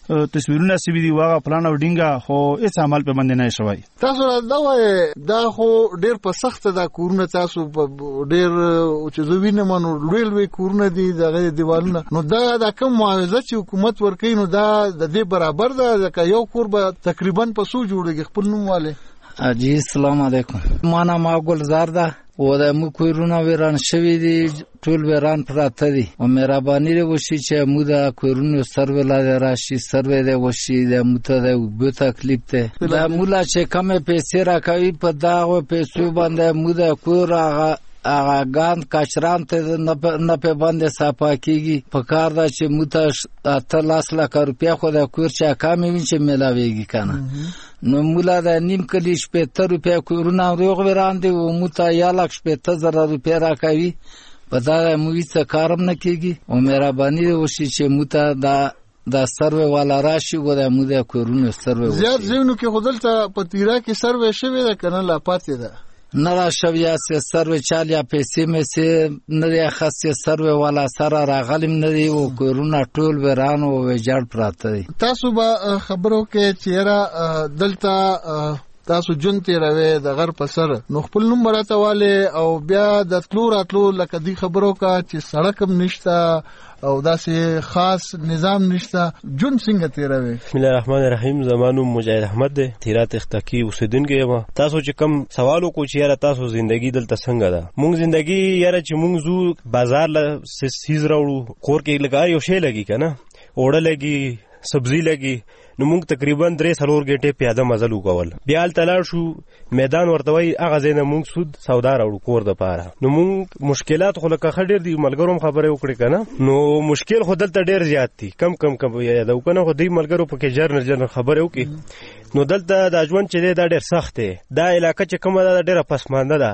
تصویرونه سوي دي واغه پلان او ډینګه خو هیڅ عمل په باندې نه شوی. تاسو دا وای دا خو ډیر په سخت دا کورونه تاسو ډیر چې زوینه مانو لوی لوی کورونه دي دغه دیوالونه نو دا د کوم معاوضه چې حکومت ورکوي نو دا د دې برابر ده که یو کور به تقریبا په سو جوړیږي خپل نوم والے. جی السلام علیکم مانا ما ګلزار ده و د مو کورونه ویران شوی دي ټول ویران پراته دي او مهرباني وشي چې مو د کورونو سروې لا راشي سروې د وشي د موته د وبو تکلیف ته دا مولا چې کمه پیسې راکوي په دا او پیسې باندې مو د کور هغه هغه ګاند کچران ته نه په باندې صفا کیږي په کار دا چې موته اته لاس لک روپیا خو د کور چا کامې وین چې ملاويږي کنه نو مولا د نیم کلی شپېته روپیا کورونه روغ وران دي او موته یا لک شپېته زره روپیا راکوي په دا موږ څه کارم نه کیږي او مهرباني وشي چې موته دا دا سروې والا راشي و د موده کورونه سروې زیات زینو کې خودلته په تیرا کې سروې شوی ده کنه لا پاتې ده نه را شویا سه سروې چالیا پیسې مې سه نه دی خاصه سروې والا سره راغلم نه دی او کورونه ټول وران او وجړ پراته دي. تاسو به خبرو کې چیرې دلته تاسو جون تیروي د غر په سر نو خپل نوم مراتواله او بیا د تلو راتلو لکه دی خبرو کا چې سړک هم نشته او داسې خاص نظام نشته جون څنګه تیروي. بسم الله الرحمن الرحیم زمانو مجاهد احمد دی تیرات اختکی اوسیدونکو یم. تاسو چې کم سوال وکړو چې یاره تاسو ژوندۍ دلته څنګه ده مونږ ژوندۍ یاره چې مونږ زو بازار له سیز راوړو کور کې لګا یو شی لګي کنه اوړه لګي سبزی لګي نو موږ تقریبا درې څلور غټه پیاده مزل وکول بیا تلل شو میدان ورتوي هغه زینه موږ سود سودا راوړو کور د پاره نو موږ مشکلات خو لکه خډیر دي ملګروم خبره وکړي کنه نو مشکل خو دلته ډیر زیات دي کم کم کم یاد وکنه خو دې ملګرو پکې جرن جرن خبره وکړي نو دلته د ژوند چې دا ډیر سخت دی دا علاقې چې کومه ده ډیره پسمانده ده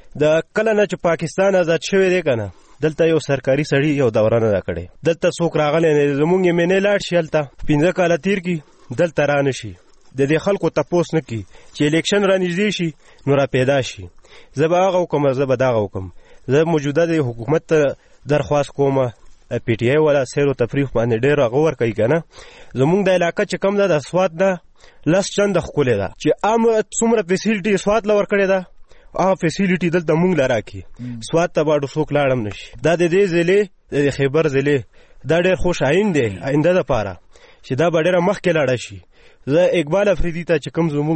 د کله نه چې پاکستان آزاد شوی دی کنه دلته یو سرکاري سړی یو دورانه دا کړي دلته څوک راغلی نه زمونږ یې مینې لاړ شي هلته پنځه کاله تیر کړي دلته را نه شي د دې خلکو تپوس نه کړي چې الیکشن را نږدې شي نو را پیدا شي زه به هغه وکړم زه به دغه وکړم زه موجوده د حکومت ته درخواست کوم پی ټي آی والا سیر و تفریح باندې ډېر هغه ورکوي که نه زمونږ د علاقه چې کم ده د سوات ده لس چنده ښکلې ده چې عام څومره فیسیلیټي سوات له ورکړې ده هغه فیسیلیټي دلته مونږ له راکړي سوات ته باډو څوک لاړم نه شي دا د دې ضلع د خیبر ضلع دا ډېر خوش آیین دی آینده دپاره چې دا به ډېره مخکې لاړه شي زه اقبال افریدي ته چې کوم زمونږ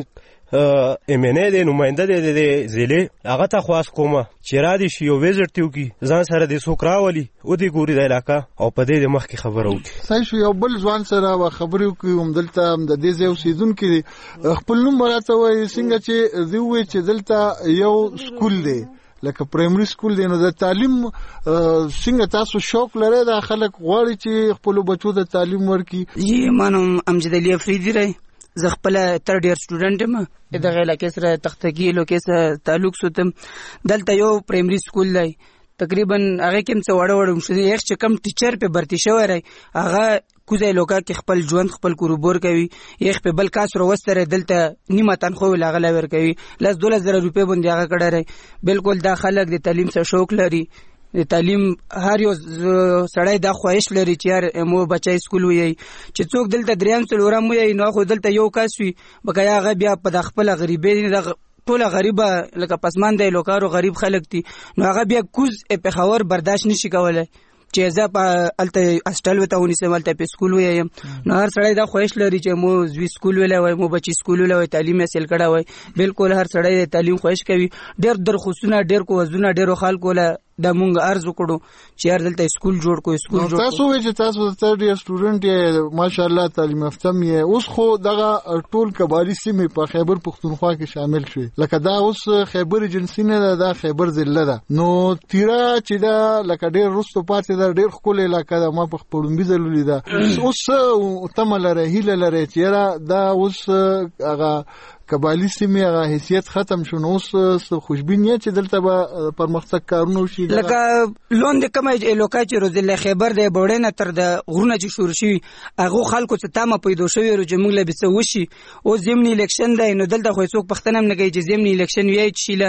ایم این ای دی نماینده دی د ضلع هغه ته خواست کومه چې را دې شي یو ویزټ دې وکړي ځان سره دې څوک راولي ودې ګوري د علاقه او په دې د مخکې خبره وکړي. صحیح شو یو بل ځوان سره به خبرې وکړي همدلته د دې ځای اوسېدونکي دي خپل نوم به راته وایي څنګه چې زه ووایي چې دلته یو سکول دی لکه پرایمري سکول دی نو د تعلیم څنګه تاسو شوق لرئ دا خلک غواړي چې خپلو بچو ته تعلیم ورکړي؟ جی ما نوم امجد علي افریدي دی زه خپله ترډ ایئر سټوډنټ یم دغه علاقې سره تختګي علاقې سره تعلق ساتم دلته یو پرایمري سکول دی تقریبا هغه کې څه وړه وړه مشته یو چې کم ټیچر په برتی شوی دی هغه کوزه لوکا کې خپل ژوند خپل کاروبار کوي یخ په بل کاس وروستره دلته نیمه تنخواه لاغله ور کوي لس دولس زره روپۍ باندې هغه کړه بالکل دا خلک د تعلیم سره شوق لري د تعلیم هر یو سړی دا خواهش لري چې یار مو بچای سکول وي چې څوک دلته دریم څلورم وي نو خو دلته یو کاس وي بقایا هغه بیا په خپل غریبۍ د ټول غریبه لکه پسمانده لوکارو غریب خلک دي نو هغه بیا کوز په خبر برداشت نشي کولای چې زه په الته هاستل وته ونیسم الته په سکول وایم نو هر سړی دا خواهش لري چې مو زوی سکول ولا وای مو بچی سکول ولا وای تعلیم حاصل کړه وای بالکل هر سړی تعلیم خواهش کوي ډېر درخواستونه ډېر کوزونه ډېر خلکو له دا مونږ ارزو کړو چې هر دلته سکول جوړ کو سکول جوړ تاسو وایي چې تاسو د ترډ ایئر سټوډنټ یې ماشاءالله تعلیم یافته یې اوس خو دغه ټول کباري سیمې په خیبر پښتونخوا کې شامل شوي لکه دا اوس خیبر ایجنسی نه ده دا خیبر ضلع ده نو تیرا چې دا لکه ډېر وروسته پاتې ده ډېر ښکلې علاقه ده ما په خپلومبي ځل ولیده اوس تمه لرئ هیله لرئ چې یاره دا اوس هغه کبالی سیمې هغه حیثیت ختم شو نو اوس خوشبین یې چې دلته به پرمختګ کارونه وشي لکه لوند کومه لوکا چې روزل خیبر د بوډۍ نه تر د غرونه چې شروع شوي هغه خلکو څه تامه پیدا شوی چې موږ له بيڅ وشي او زمینی الیکشن دی نو دلته خو څوک پښتنه هم نه کوي چې زمینی الیکشن وی چې له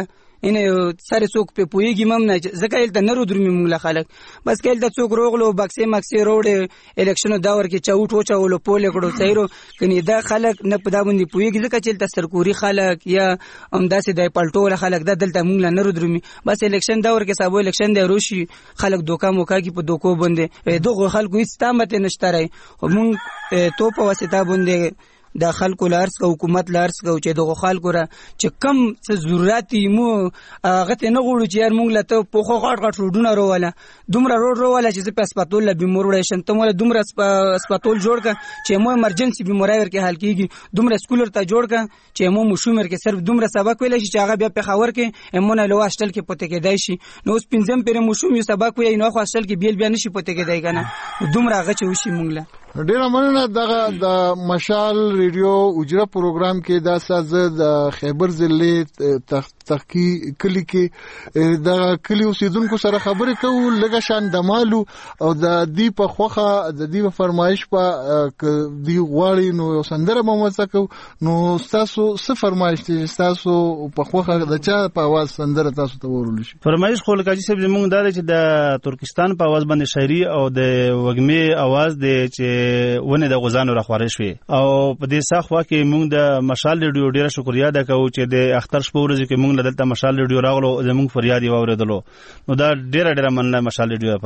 ان سره څوک په پویږي مم نه ځکه یل ته نرو درمي مونږ خلک بس کله ته څوک روغلو بکسې مکسې روړ الیکشن داور کې چاوټ و چاولو پول کړو سایرو کني دا خلک نه پدا باندې پویږي ځکه چې ته سرکوري خلک یا همداسې د پلټول خلک د دلته مونږ نرو درمي بس الیکشن داور کې سبو الیکشن دی روشي خلک دوکا موکا کې په دوکو باندې دغه خلکو هیڅ تامت نشته راي مونږ تو په واسطه باندې د خلکو لارس کو حکومت لارس کو چې دغه خلکو را چې کم څه ضرورت مو هغه ته نه غوړو چې یار مونږ لته په خو غټ غټ روډونه روواله دومره روډ روواله چې په هسپتال له بیمور وړي شن ته مله دومره هسپتال جوړ ک چې مو ایمرجنسي بیماری ورکه حل کیږي دومره سکولر ته جوړ ک چې مو مشومر کې صرف دومره سبق ویل شي چې هغه بیا په خبر کې امونه له هاستل کې پته کې دی شي نو اوس پنځم پر مشوم یو سبق وی نو خو هاستل کې بیل بیا نشي پته کې دی کنه دومره هغه چې وشي مونږ له ډیره مننه دغه د مشال ریډیو اجرا پروګرام کې دا ساز د خیبر ضلع تحقیق کلی کې د کلی اوسیدونکو سره خبرې کوو لږه شان د مالو او د دې په خوخه د دې په فرمایش په دی غواړي نو سندره مو وڅکو نو تاسو څه فرمایش دي تاسو په خوخه د چا په आवाज سندره تاسو ته ورول شي فرمایش خو لکه چې زمونږ دا چې د ترکستان په आवाज باندې شاعري او د وګمې आवाज دی چې ونه د غزانو راخوارې شوې او په دې ساخوا کې موږ د مشال ریډیو ډیره شکریا ده کوو چې د اختر شپه ورځ کې موږ دلته مشال ریډیو راغلو زموږ فریاد یې واورېدلو نو دا ډیره ډیره مننه مشال ریډیو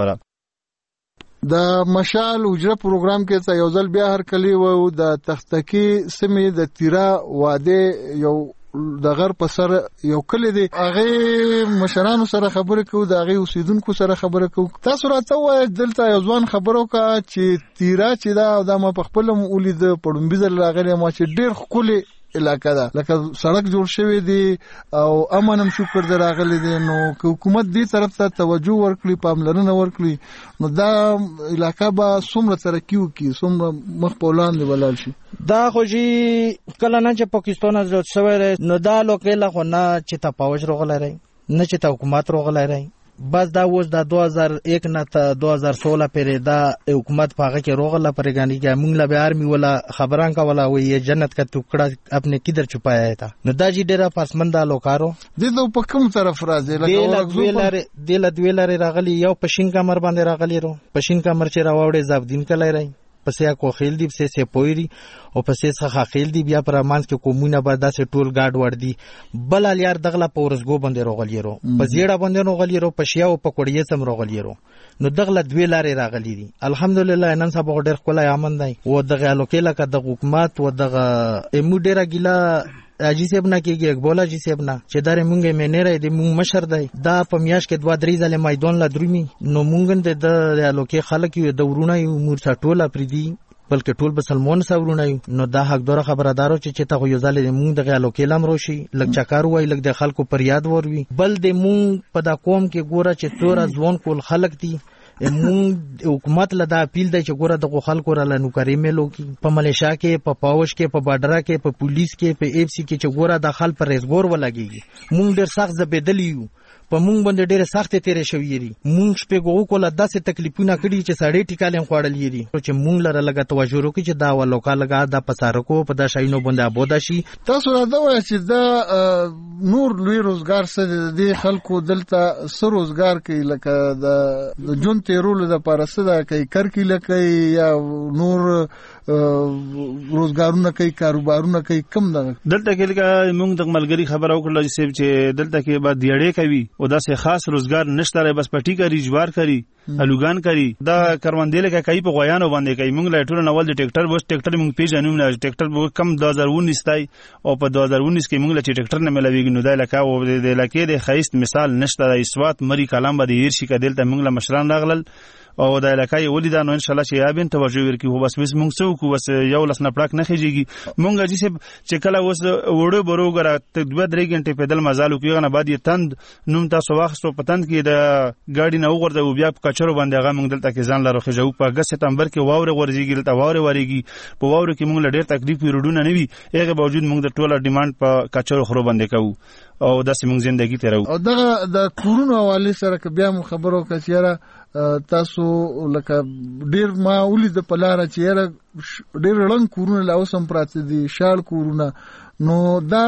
لپاره د مشال اجرا پروګرام کې څه یو ځل بیا هر کلی وو د تختکی سیمې د تیرا واده یو د غر په سر یو کلی دی هغه مشرانو سره خبرې کوو د هغه اوسیدونکو سره خبرې کوو تاسو راته وایي دلته یو ځوان خبرو کا چې تیرا چې دا د ما په خپل مولید پړمبي ځل راغلی ما چې ډیر خولي علاقه ده لکه سړک جوړ شوی دی او امنم شکر در راغلی دی نو حکومت دې طرف ته توجه ورکړي پاملرنه ورکړي نو دا علاقه به څومره ترقی وکړي څومره مخ په وړاندې ولاړ شي دا خو چې کله نه چې پاکستان آزاد شوی نو دا لوکیله خو نه چې تا پاوج روغلی رہی نه چې تا حکومت روغلی رہی بس دا اوس د دو هزار یک نه ته دو هزار سولہ پورې دا حکومت په هغه کې روغله پرېګانی کې موږ له به آرمی ولا خبران کا ولا وې جنت کا ټوکړه اپنے کدھر چھپایا تھا نو دا جی ډیره پاسمنده لوکارو د په کوم طرف راځي لکه ورغلو د لدویلاره راغلی یو پښین کمر باندې راغلی رو پښین کمر چې راوړې زابدین کله راي پسې کو خیل دی پسې سه پویری او پسې څخه خیل دی بیا پر امانس کې کومونه به داسې ټول گاډ ور دي بل الیار دغله پورزګو باندې روغلیرو په زیړه باندې روغلیرو پښیا او پکوړی سم روغلیرو نو دغله دوی لارې راغلی دي الحمدلله نن سبا ډېر کولای امن دی او دغه لوکیلا کا د حکومت او دغه امو ډېر ګیلا اجي سیب نه کېږي اقبال اجي سیب نه چې دار مونږه مې نه راي د مونږ مشر دی دا په میاش کې دوه درې ځله میدان لا درومي نو مونږ د لوکي خلک یو د ورونه یو مور ټوله پریدي بلکې ټول مسلمان سورونه نو دا حق دوره خبردارو چې چې ته یو ځل مونږ د غالو کلام روشي لک چکار وای لک د خلکو پر یاد وروي بل د مونږ په دا قوم کې ګوره چې تور ځوان کول خلک دي مونږ حکومت له دا اپیل دی چې ګوره د خلکو را لنوکري ملو کې په ملیشا کې په پاوش کې په بارډر کې په پولیس کې په ایف سی کې چې ګوره د خل پر رزګور ولګي مونږ ډېر سخت زبېدلیو په مونږ باندې ډېر سخت تیرې شوې دي مونږ شپې ګو کوله داسې تکلیفونه کړي چې ساړې ټیکالې خوړلې دي چې مونږ لره لګا توجه وکړي چې دا ولوکا لګا د پسارکو په دا شاینو باندې ابودا شي تاسو راځه وایي چې دا نور لوی روزګار څه دي خلکو دلته څه روزګار کوي لکه د جون تیرول د پارسه دا کوي کرکی لکه یا نور روزګارونه کوي کاروبارونه کوي کم ده دلته کې لکه موږ د ملګری خبر او کړل چې دلته کې بعد دیړې کوي او دا سه خاص روزګار نشته رې بس پټی کاری جوار کاری الوغان کاری دا کاروندې لکه کوي په غویانو باندې کوي موږ لا ټول نوول د ټریکټر بس ټریکټر موږ پیژنو نه ټریکټر کم دو هزار انیس تای او په دو هزار انیس کې موږ لا ټریکټر نه ملويږي نو دا لکه او د لکه د خیست مثال نشته د اسوات مری کلام باندې هیر شي کدل ته موږ لا مشران راغلل او د علاقې ولیدا نو ان شاء الله چې یا بین توجه ورکړي هو بس بس موږ څو کو بس یو لس نه پړک نه خېږي موږ چې کله وس وړو برو غره ته دوه درې غنټه پیدل مزالو کېغه نه بعد یې تند نوم تاسو واخستو پتند کې د ګاډي نه وګرځو او بیا په کچرو باندې هغه موږ دلته کې ځان لاره خېجو په اگست سپتمبر کې واوره ورځيږي دلته واوره وريږي په واوره کې موږ ډېر تکلیف ورډونه نه وي هغه باوجود موږ د ټوله ډیماند په کچرو خرو باندې کوو او داسې موږ ژوندۍ تیرو او دغه د کورونو حواله سره بیا مخبرو کچيره تاسو لکه ډیر ما ولید په لار چې یاره ډېر رنګ کورونه لا اوس هم پراته دي، شال کورونه. نو دا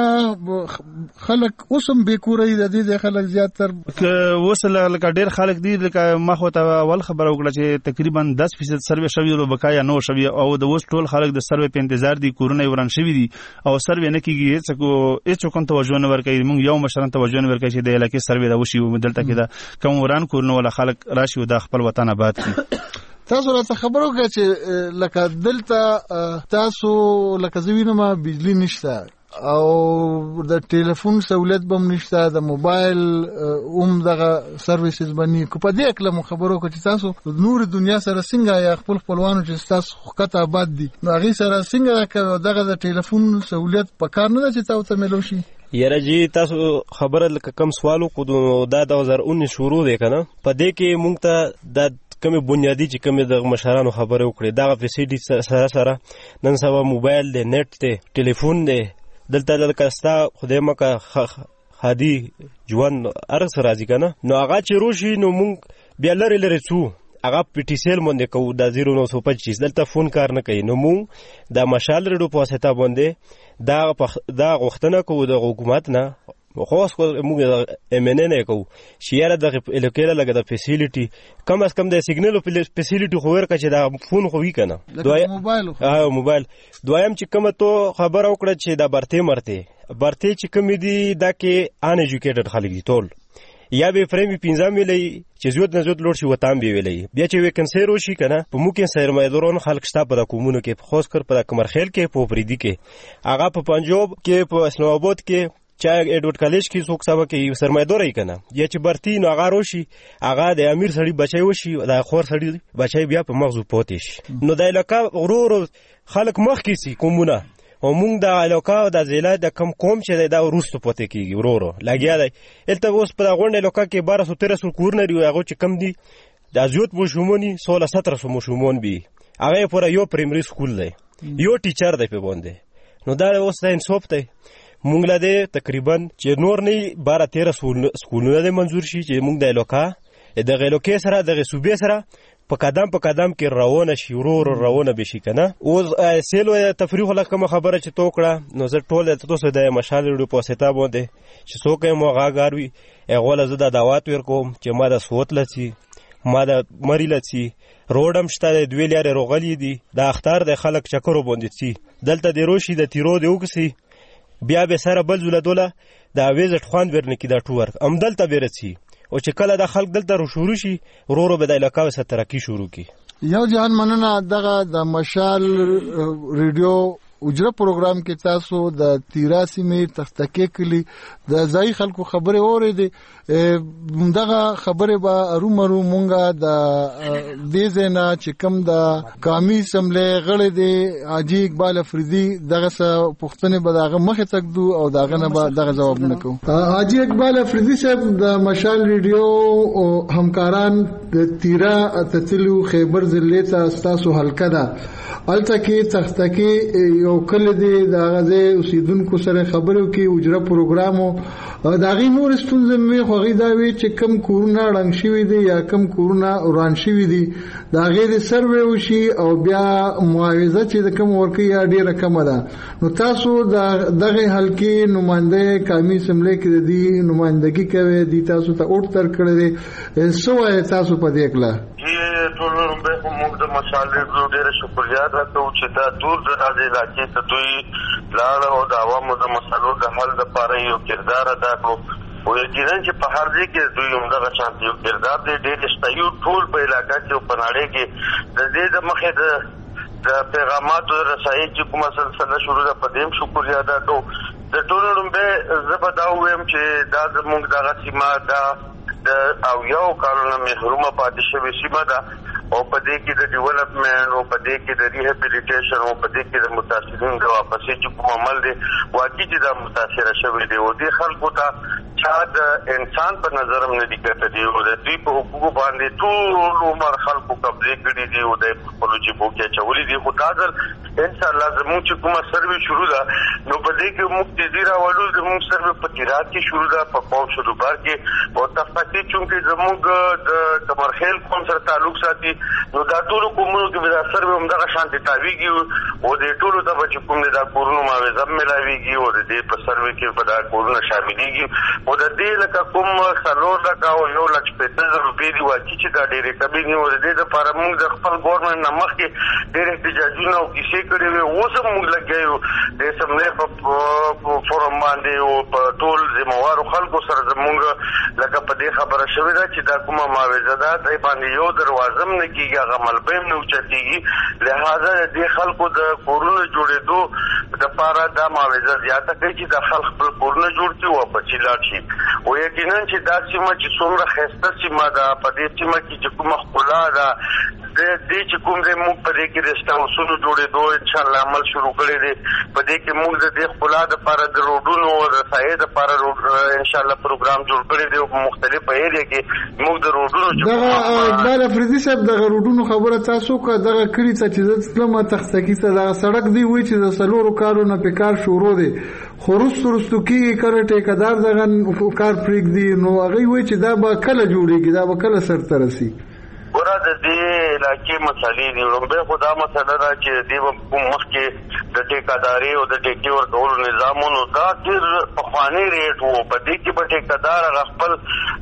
خلک اوس هم بې کوره دي، د دې خلک زیاتر اوس لکه ډېر خلک دي. لکه ما خو ته اول خبره وکړه چې تقریبا دس فیصد سروې شوي او بقایا نو شوي، او د اوس ټول خلک د سروې په انتظار دي، کورونه وران شوي دي او سروې نه کېږي. هېڅ هېڅوک هم توجه نه ورکوي. موږ یو مشران توجه نه ورکوي چې د علاقې سروې دا وشي، دلته کې دا کوم وران کورونه ولا خلک راشي او د خپل وطن آباد کړي. تاسو راته خبر وکړه چې لکه دلته تاسو لکه زه وینم بجلی نشته او د ټلیفون سہولت بم نشته، د موبایل اوم دغه سرویسز باندې کو په دې کله خبرو کو چې تاسو نور دنیا سره څنګه یا خپل خپلوانو چې تاسو خطه آباد دي نو هغه سره څنګه دغه د ټلیفون سہولت په کار نه چې تاسو ته ملو شي؟ یاره جی تاسو خبره لکه کم سوالو کو دا د دوه هزار اونیس شروع دی کنه، په دې کې مونږ ته د کمی بنیادی چې کمی د مشرانو خبره وکړي دا فیسیلیټي سره سره نن سبا موبایل دی، نیټ دی، ټلیفون دی، دلته دلته ستا خدای مکه خادي ژوند ارس راځي کنه. نو هغه چې روشي نو مونږ بیا لري لري څو هغه پی ټی سیل باندې کوو د زیرو نو سو پچیس دلته فون کار نه کوي. نو مونږ د مشال ریډیو په واسطه باندې دا دا غوښتنه کوو د حکومت نه، خاص موږ ام ان نه کوو چې یاره د الکیله لګه د فیسیلیټي کم از کم د سیګنل فیسیلیټي خو ورکه چې دا فون خو وی کنه موبایل ها موبایل. دویم چې کومه تو خبر وکړه چې دا برته مرته برته چې کوم دي دا کې ان ایجوکیټډ خلک دي ټول یا به فرمی پنځه ملي چې زیات نه زیات لوړ شي وطن به ویلې بیا چې وکنسر وشي کنه په مو کې سرمایدارون خلک شته په کومونو کې خاص کر په کمرخیل کې په پریدي کې هغه په پنجاب کې په اسلام آباد کې چا ایډورډ کالج کې څوک سبا کې سرمایدار ای کنه یا چې برتی نو هغه روشي هغه د امیر سړی بچي وشي د خور سړی بچي بیا په مغزو پوتې نو د علاقې غرور خلک مخ کې سي کومونه او مونږ د علاقې د ضلع د کم قوم چې دا روستو پته کیږي ورورو لګیا دی الته اوس په غونډه علاقې کې بارہ سو تیرہ سو کورونه دی هغه چې کم دي د ازیوت مشومونی سولہ سترہ سو مشومون بي هغه پر یو پرایمري سکول دی یو ټیچر دی په باندې نو دا اوس د انصاف دی مونږ لا دی تقریبا چې نور نه بارہ تیرہ سکولونه دی منظور شي چې مونږ د علاقې د علاقې سره د صوبې سره په قدم په قدم کې روانه شي ورور روانه بشي کنه اوس سیلو تفریح لکه خبره چې توکړه نو زه ټول تاسو د مشال ریډیو په واسطه باندې چې څوک مو غاګاروي هغه زه د دعوت ورکوم چې ما د صوت لسی ما د مری لسی روډم شته د دوی لارې روغلی دي د اختر د خلک چکرو باندې سي دلته د روشي د تیرو دی وکسي بیا به سره بل زله دوله د اویزټ خوان ورنکی دا ټور ام دلته بیرسي او چې کله د خلک دلته رو شروع شي ورورو به د علاقې سره ترقی شروع کی یو جهان مننه دغه د مشال ریډیو اجرا پروګرام کې تاسو د تیرا سیمې تختکې کلی د ځای خلکو خبره اورېدې دغه خبره به ارومرو مونږه د دې زینا چې کم د قومي سملې غړې دی حاجی اقبال افریدي دغه څه پښتنه به دغه مخه تکدو او دغه نه به دغه جواب نکو حاجی اقبال افریدي صاحب د مشال ریډیو او همکاران د تیرا تتلو خیبر ضلع ته تاسو حلقه ده الته کې تختکې یو کله دی د غزه اوسیدونکو سره خبرو کې اجرا پروګرامو دا غي نور ستونزې مې خو غي دا وی چې کم کورونا رنګ شوی دی یا کم کورونا وران شوی دی دا غیر سروې وشي او بیا معاوضه چې د کم ورکی یا ډیره کم ده نو تاسو دغه حلقې نمائنده قومي اسمبلی کې دی نمائندګي کوي دی تاسو ته اوټ تر کړی سو تاسو په دې کله ټول به موږ د مشال ډیره شکریا درکو چې دا دور دراز علاقې ته دوی لاړ او د عوامو د مسلو د حل لپاره یو کردار ادا کړو او یقینا چې په هر ځای کې دوی هم دغه شانتي یو کردار دی ډېر شته یو ټول په علاقې کې په نړۍ کې د دې د مخې د د پیغاماتو رسایي چې کومه سلسله شروع ده په دې شکریا ادا کوو د ټولو لومبه زه به دا ووایم چې دا زموږ دغه سیمه ده د او یو کارونه محرومه پاتې شوې سیمه ده او په دې کې د ډیولپمنٹ او په دې کې د ریهابیلیټیشن او په دې کې د متاثرین د واپسې چې کوم عمل دی واقعي چې دا متاثر شوی دی او دې خلکو ته چا د انسان په نظر هم نه دي کته دی او د دوی په حقوقو باندې ټول عمر خلکو قبضې کړي دي او د خپل جيبو کې چولې دي خو دا ځل ان شاء الله زموږ چې کومه سروي شروع ده نو په دې کې موږ د زیرا ولو زموږ سروي په تیرات کې شروع ده په قوم شروبار کې او تفصیل چونکه زموږ د کمرخیل قوم سره تعلق ساتي نو دا ټول کومونو کې د سروي همدغه شان دي تاویږي او د ټولو ته چې کوم د کورونو معاوضه ملاويږي او د دې په سروي کې په دا کورونه شاملېږي او د دې لکه کوم څلور لکه او یو لک پنځه زره روپۍ دی واچي چې دا ډېرې کمې دي او د دې لپاره موږ د خپل ګورنمنټ نه مخکې ډېر احتجاجونه او کیسې کړې وې اوس هم موږ لګیا یو د اسمبلۍ په فورم باندې او په ټول ذمهوارو خلکو سره زموږ لکه په دې خبره شوې ده چې دا کومه معاوضه ده دی باندې یو دروازه هم نه کېږي هغه ملبه هم نه اوچتېږي لهذا د دې خلکو د کورونو جوړېدو دپاره دا معاوضه زیاته کوي چې دا خلک خپل کورونه جوړ کړي او بچي لاړ شي او یقینا چې دا سیمه چې څومره ښایسته سیمه ده په دې سیمه کې چې کومه ښکلا ده د دې چې کوم دی موږ په دې کې د سټاوسونو جوړېدو انشاءالله عمل شروع کړی دی په دې کې موږ د دې ښکلا دپاره د روډونو او د سایې دپاره انشاءالله پروګرام جوړ کړی دی په مختلفه ایریا کې موږ د روډونو دغه اقبال افریدي صاحب دغه روډونو خبره تاسو که دغه کلي ته چې زه تلم تختکي ته دغه سړک دی وایي چې د څلورو کالو نه پې کار شروع دی خو وروستو وروستو کېږي کله ټیکهدار دغه کار پرېږدي نو هغوی وایي چې دا به کله جوړېږي دا به کله سرته رسي ګوره د دې علاقې مسلې دي لومبۍ خو دا مسله ده چې دې به کوم مخکې د ټیکهدارۍ او د ټیکې ورکولو نظام نو دا ډېر پخوانی ریټ و په دې کې به ټیکهدار هغه خپل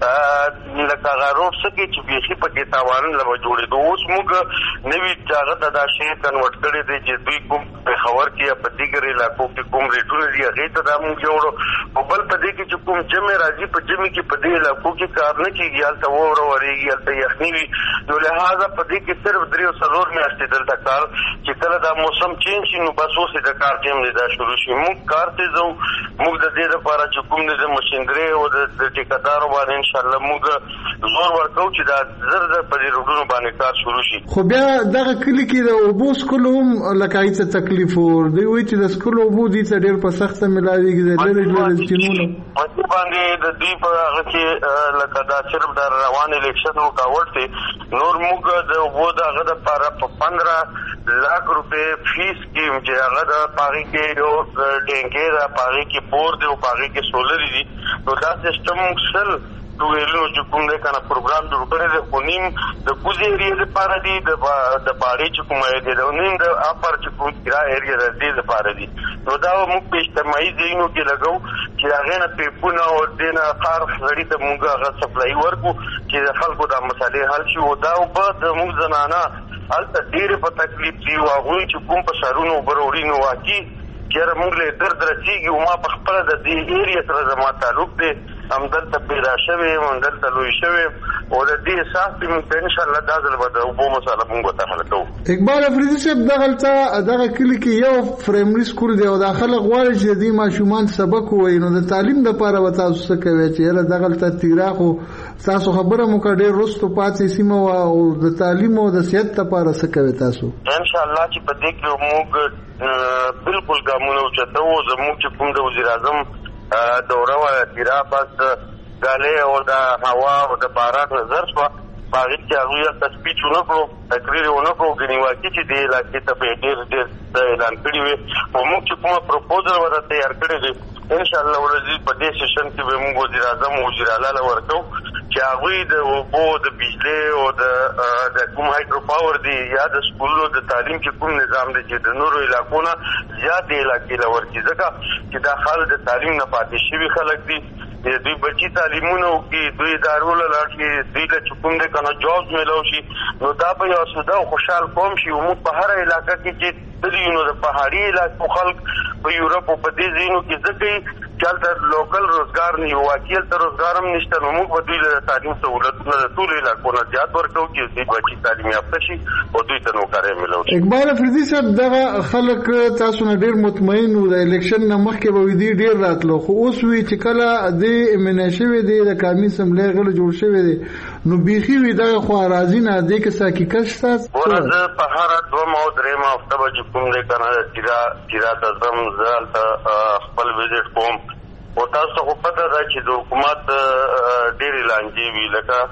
لکه هغه روډ څه کوي چې بیخي پکې تاوان له به جوړېدو اوس موږ نوي هغه ته دا شی کنورټ کړی دی چې دوی کوم پېښور کې یا په دیګر علاقو کې کوم ریټونه دي هغې ته دا موږ جوړو او بل په دې کې چې کوم جمع راځي په جمع کې په دې علاقو کې کار نه کېږي هلته واوره ورېږي هلته یخني وي نو لہذا په دې کې صرف درې او څلور میاشتې دلته کار چې کله دا موسم چینج شي نو بس اوس د کار ټیم دی دا شروع شي موږ کار ته ځو موږ د دې لپاره چې کوم د مشینګرۍ او د ټیکهدارو باندې انشاءالله موږ زور ورکوو چې دا زر زر په دې روډونو باندې کار شروع شي خو بیا دغه کلي کې د اوبو څښلو هم لکه هېڅ تکلیف و دوی وایي چې د څښلو اوبو دوی ته ډېر په سخته ملاوېږي د لرې لرې چینونه په دې باندې د دوی په هغه کې لکه دا صرف د روان الیکشن رکاوټ دی نور موږ د اوبو د هغه دپاره په پندره لاک روپۍ فیس کیم چې هغه د پاغې کې یو ټینکۍ ده پاغې کې بور دی او پاغې کې سولرې دي نو دا سیسټم سل ټویلونو چې کوم دی که نه پروګرام جوړ کړی دی خو نیم د کوزې ایریا دپاره دي د باړې چې کومه ایریا ده نیم د اپر چې کوم کرا ایریا ده دې دپاره دي نو دا موږ په اجتماعي ځایونو کې لګوو چې هغې نه پیپونه او دې نه قار سړي ته موږ هغه سپلایي ورکړو چې د خلکو دا مسالې حل شي او دا اوبه د موږ زنانه هلته ډېرې په تکلیف دي او هغوی چې کوم په ښارونو اوبه راوړي نو واقعي چېرې موږ له درد رسېږي او ما په خپله د دې ایریا سره زما تعلق دی همدلته پیدا شوی یم همدلته لوی شوی یم او د دې احساس چې موږ ته انشاءالله دا ځل به د اوبو مسله موږ ورته حل کوو اقبال افریدي صاحب دغلته دغه کلي کې یو پرایمري سکول دی او دا خلک غواړي چې د دې ماشومان سبق ووایي نو د تعلیم دپاره به تاسو څه کوئ چې یاره دغلته تیرا خو تاسو خبره مو کړه ډېر وروستو پاتې سیمه وه او د تعلیم او د صحت دپاره څه کوئ تاسو انشاءالله چې په دې کې موږ بالکل ګامونه اوچتوو زموږ چې کوم د وزیر اعظم دوره وه تیرا بس ګالۍ او د هوا او د باران نظر شوه په هغې کې هغوی هلته سپیچ ونه کړو تقریر یې ونه کړو ګنې واقع چې دې علاقې ته به یې ډېر ډېر اعلان کړي وي خو موږ چې کومه پروپوزل ورته تیار کړی دی انشاءالله ورځي په دې سیشن کې به موږ وزیر اعظم او وزیر اعلی له ورکوو چې هغوی د اوبو د بجلۍ او د کوم هایډرو پاور دی یا د سکولونو د تعلیم چې کوم نظام دی چې د نورو علاقو نه زیات دې علاقې له ورکړي ځکه چې دا خلک د تعلیم نه پاتې شوي خلک دي دوی بچي تعلیمونه وکړي دوی ادارو له لاړ شي دوی له چې کوم دی که نه جابز میلاو شي نو دا به یو سوده او خوشحال قوم شي موږ په هره علاقه کې چې تللي یو نو د پهاړي علاقو خلک په یورپ او په دې ځایونو کې څه کوي چې هلته لوکل روزګار نه وي واقعي هلته روزګار هم نشته نو موږ به دوی له تعلیم سهولتونه د ټولو علاقو نه زیات ورکوو چې دوی بچي تعلیم یافته شي او دوی ته نوکرۍ میلاو شي اقبال افریدي صاحب دغه خلک تاسو نه ډېر مطمئن وو د الیکشن نه مخکې به وي دوی ډېر راتلو خو اوس وي چې کله دې امنه شوی دی د قومي اسمبلۍ غړی جوړ شوی دی نو بیخي وي دغه خوا راځي نه دې کې څه حقیقت شته ګوره زه په هره دویمه او درېیمه هفته به چې کوم دی که نه تیرا تیرا ته ځم زه هلته خپل وزټ کوم او تاسو ته خو پته ده چې د حکومت ډېرې لانجې وي لکه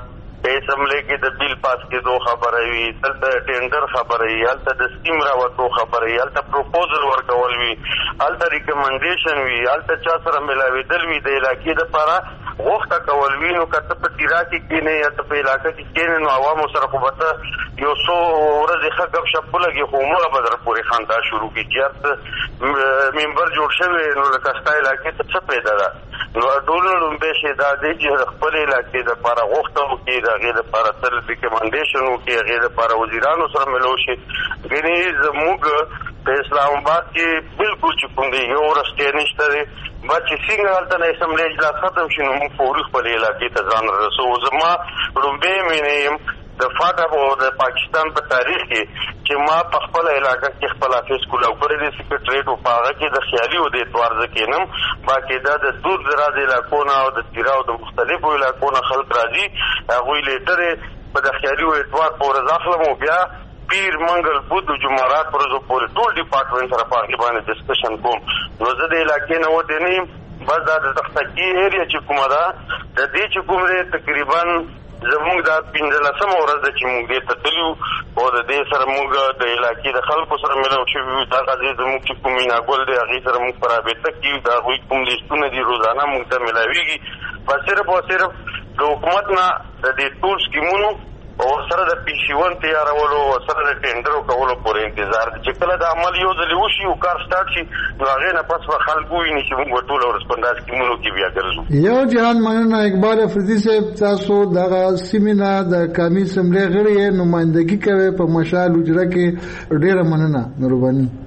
په اسمبلی کې د بیل پاس کېدو خبره وي، دلته ټینډر خبره وي، هلته د سکیم راوړو خبره وي، هلته پروپوزل ورکول وي، هلته ریکمنډیشن وي، هلته چا سره ملاوېدل وي د علاقې دپاره غوښته کول وي. نو که ته په تیرا کې کښېنې یا ته په علاقه کې کښېنې نو عوامو سره خو به ته یو څو ورځې ښه ګپ شپ ولګي، خو عمره به در پورې خندا شروع کړي چې هر ممبر جوړ شوی نو لکه ستا علاقې ته څه پیدا ده. نو ټول لومبی شی دا دی چې د خپل علاقې دپاره غوښته وکړي، د هغې دپاره تل ریکمنډیشن وکړي، هغې دپاره وزیرانو سره ملو شي. ګنې زموږ په اسلام آباد کې بلکل چې کوم دی یو ورځ کې نشته دی، بس چې څنګه هلته نه اسمبلی اجلاس ختم شي نو موږ فوري خپلې علاقې ته ځان رسوو. زما لومبی مینه یم د فاټا او د پاکستان په تاریخ کې چې ما په خپل علاقه کې خپل افیس کولاو کړی دی سیکریټریټ او په هغه کې د خیالي او د اعتبار زه کېنم، باقاعده د دور دراز علاقو نه او د تیرا او د مختلفو علاقو نه خلک راځي، هغوی لیټرې په د خیالي او اعتبار په ورځ اخلم او بیا پیر منګل بود جمعرات پر ورځو پورې ټول ډپارټمنټ سره په هغې باندې ډسکشن کوم. نو زه د علاقې نه وتی نه یم، بس دا د تختکي ایریا چې کومه ده د دې چې کوم دی تقریبا زموږ دا پنځلسمه ورځ ده چې موږ دې ته تللي وو او د دې سره موږ د علاقې د خلکو سره ملو شوي وو. دغه ځای زموږ چې کوم میناګل دی هغې سره موږ په رابطه کې یو، د هغوی کوم لیستونه دي روزانه موږ ته ملاویږي. بس صرف او صرف د حکومت نه د دې ټول سکیمونو او سره د پیشیون تیارولو او سره د ټینډرو کولو پورې انتظار دی چې کله د عمل یو ځل وشي او کار سٹارټ شي نو هغې نه پس به خلک وویني چې موږ به ټوله ورځ په همدا سکیمونو کې بیا ګرځو. یو جهان مننه اقبال افریدي صاحب، تاسو دغه سیمې نه د قومي اسمبلۍ غړي نمایندګي کوئ په مشال حجره کې، ډېره مننه. مهرباني.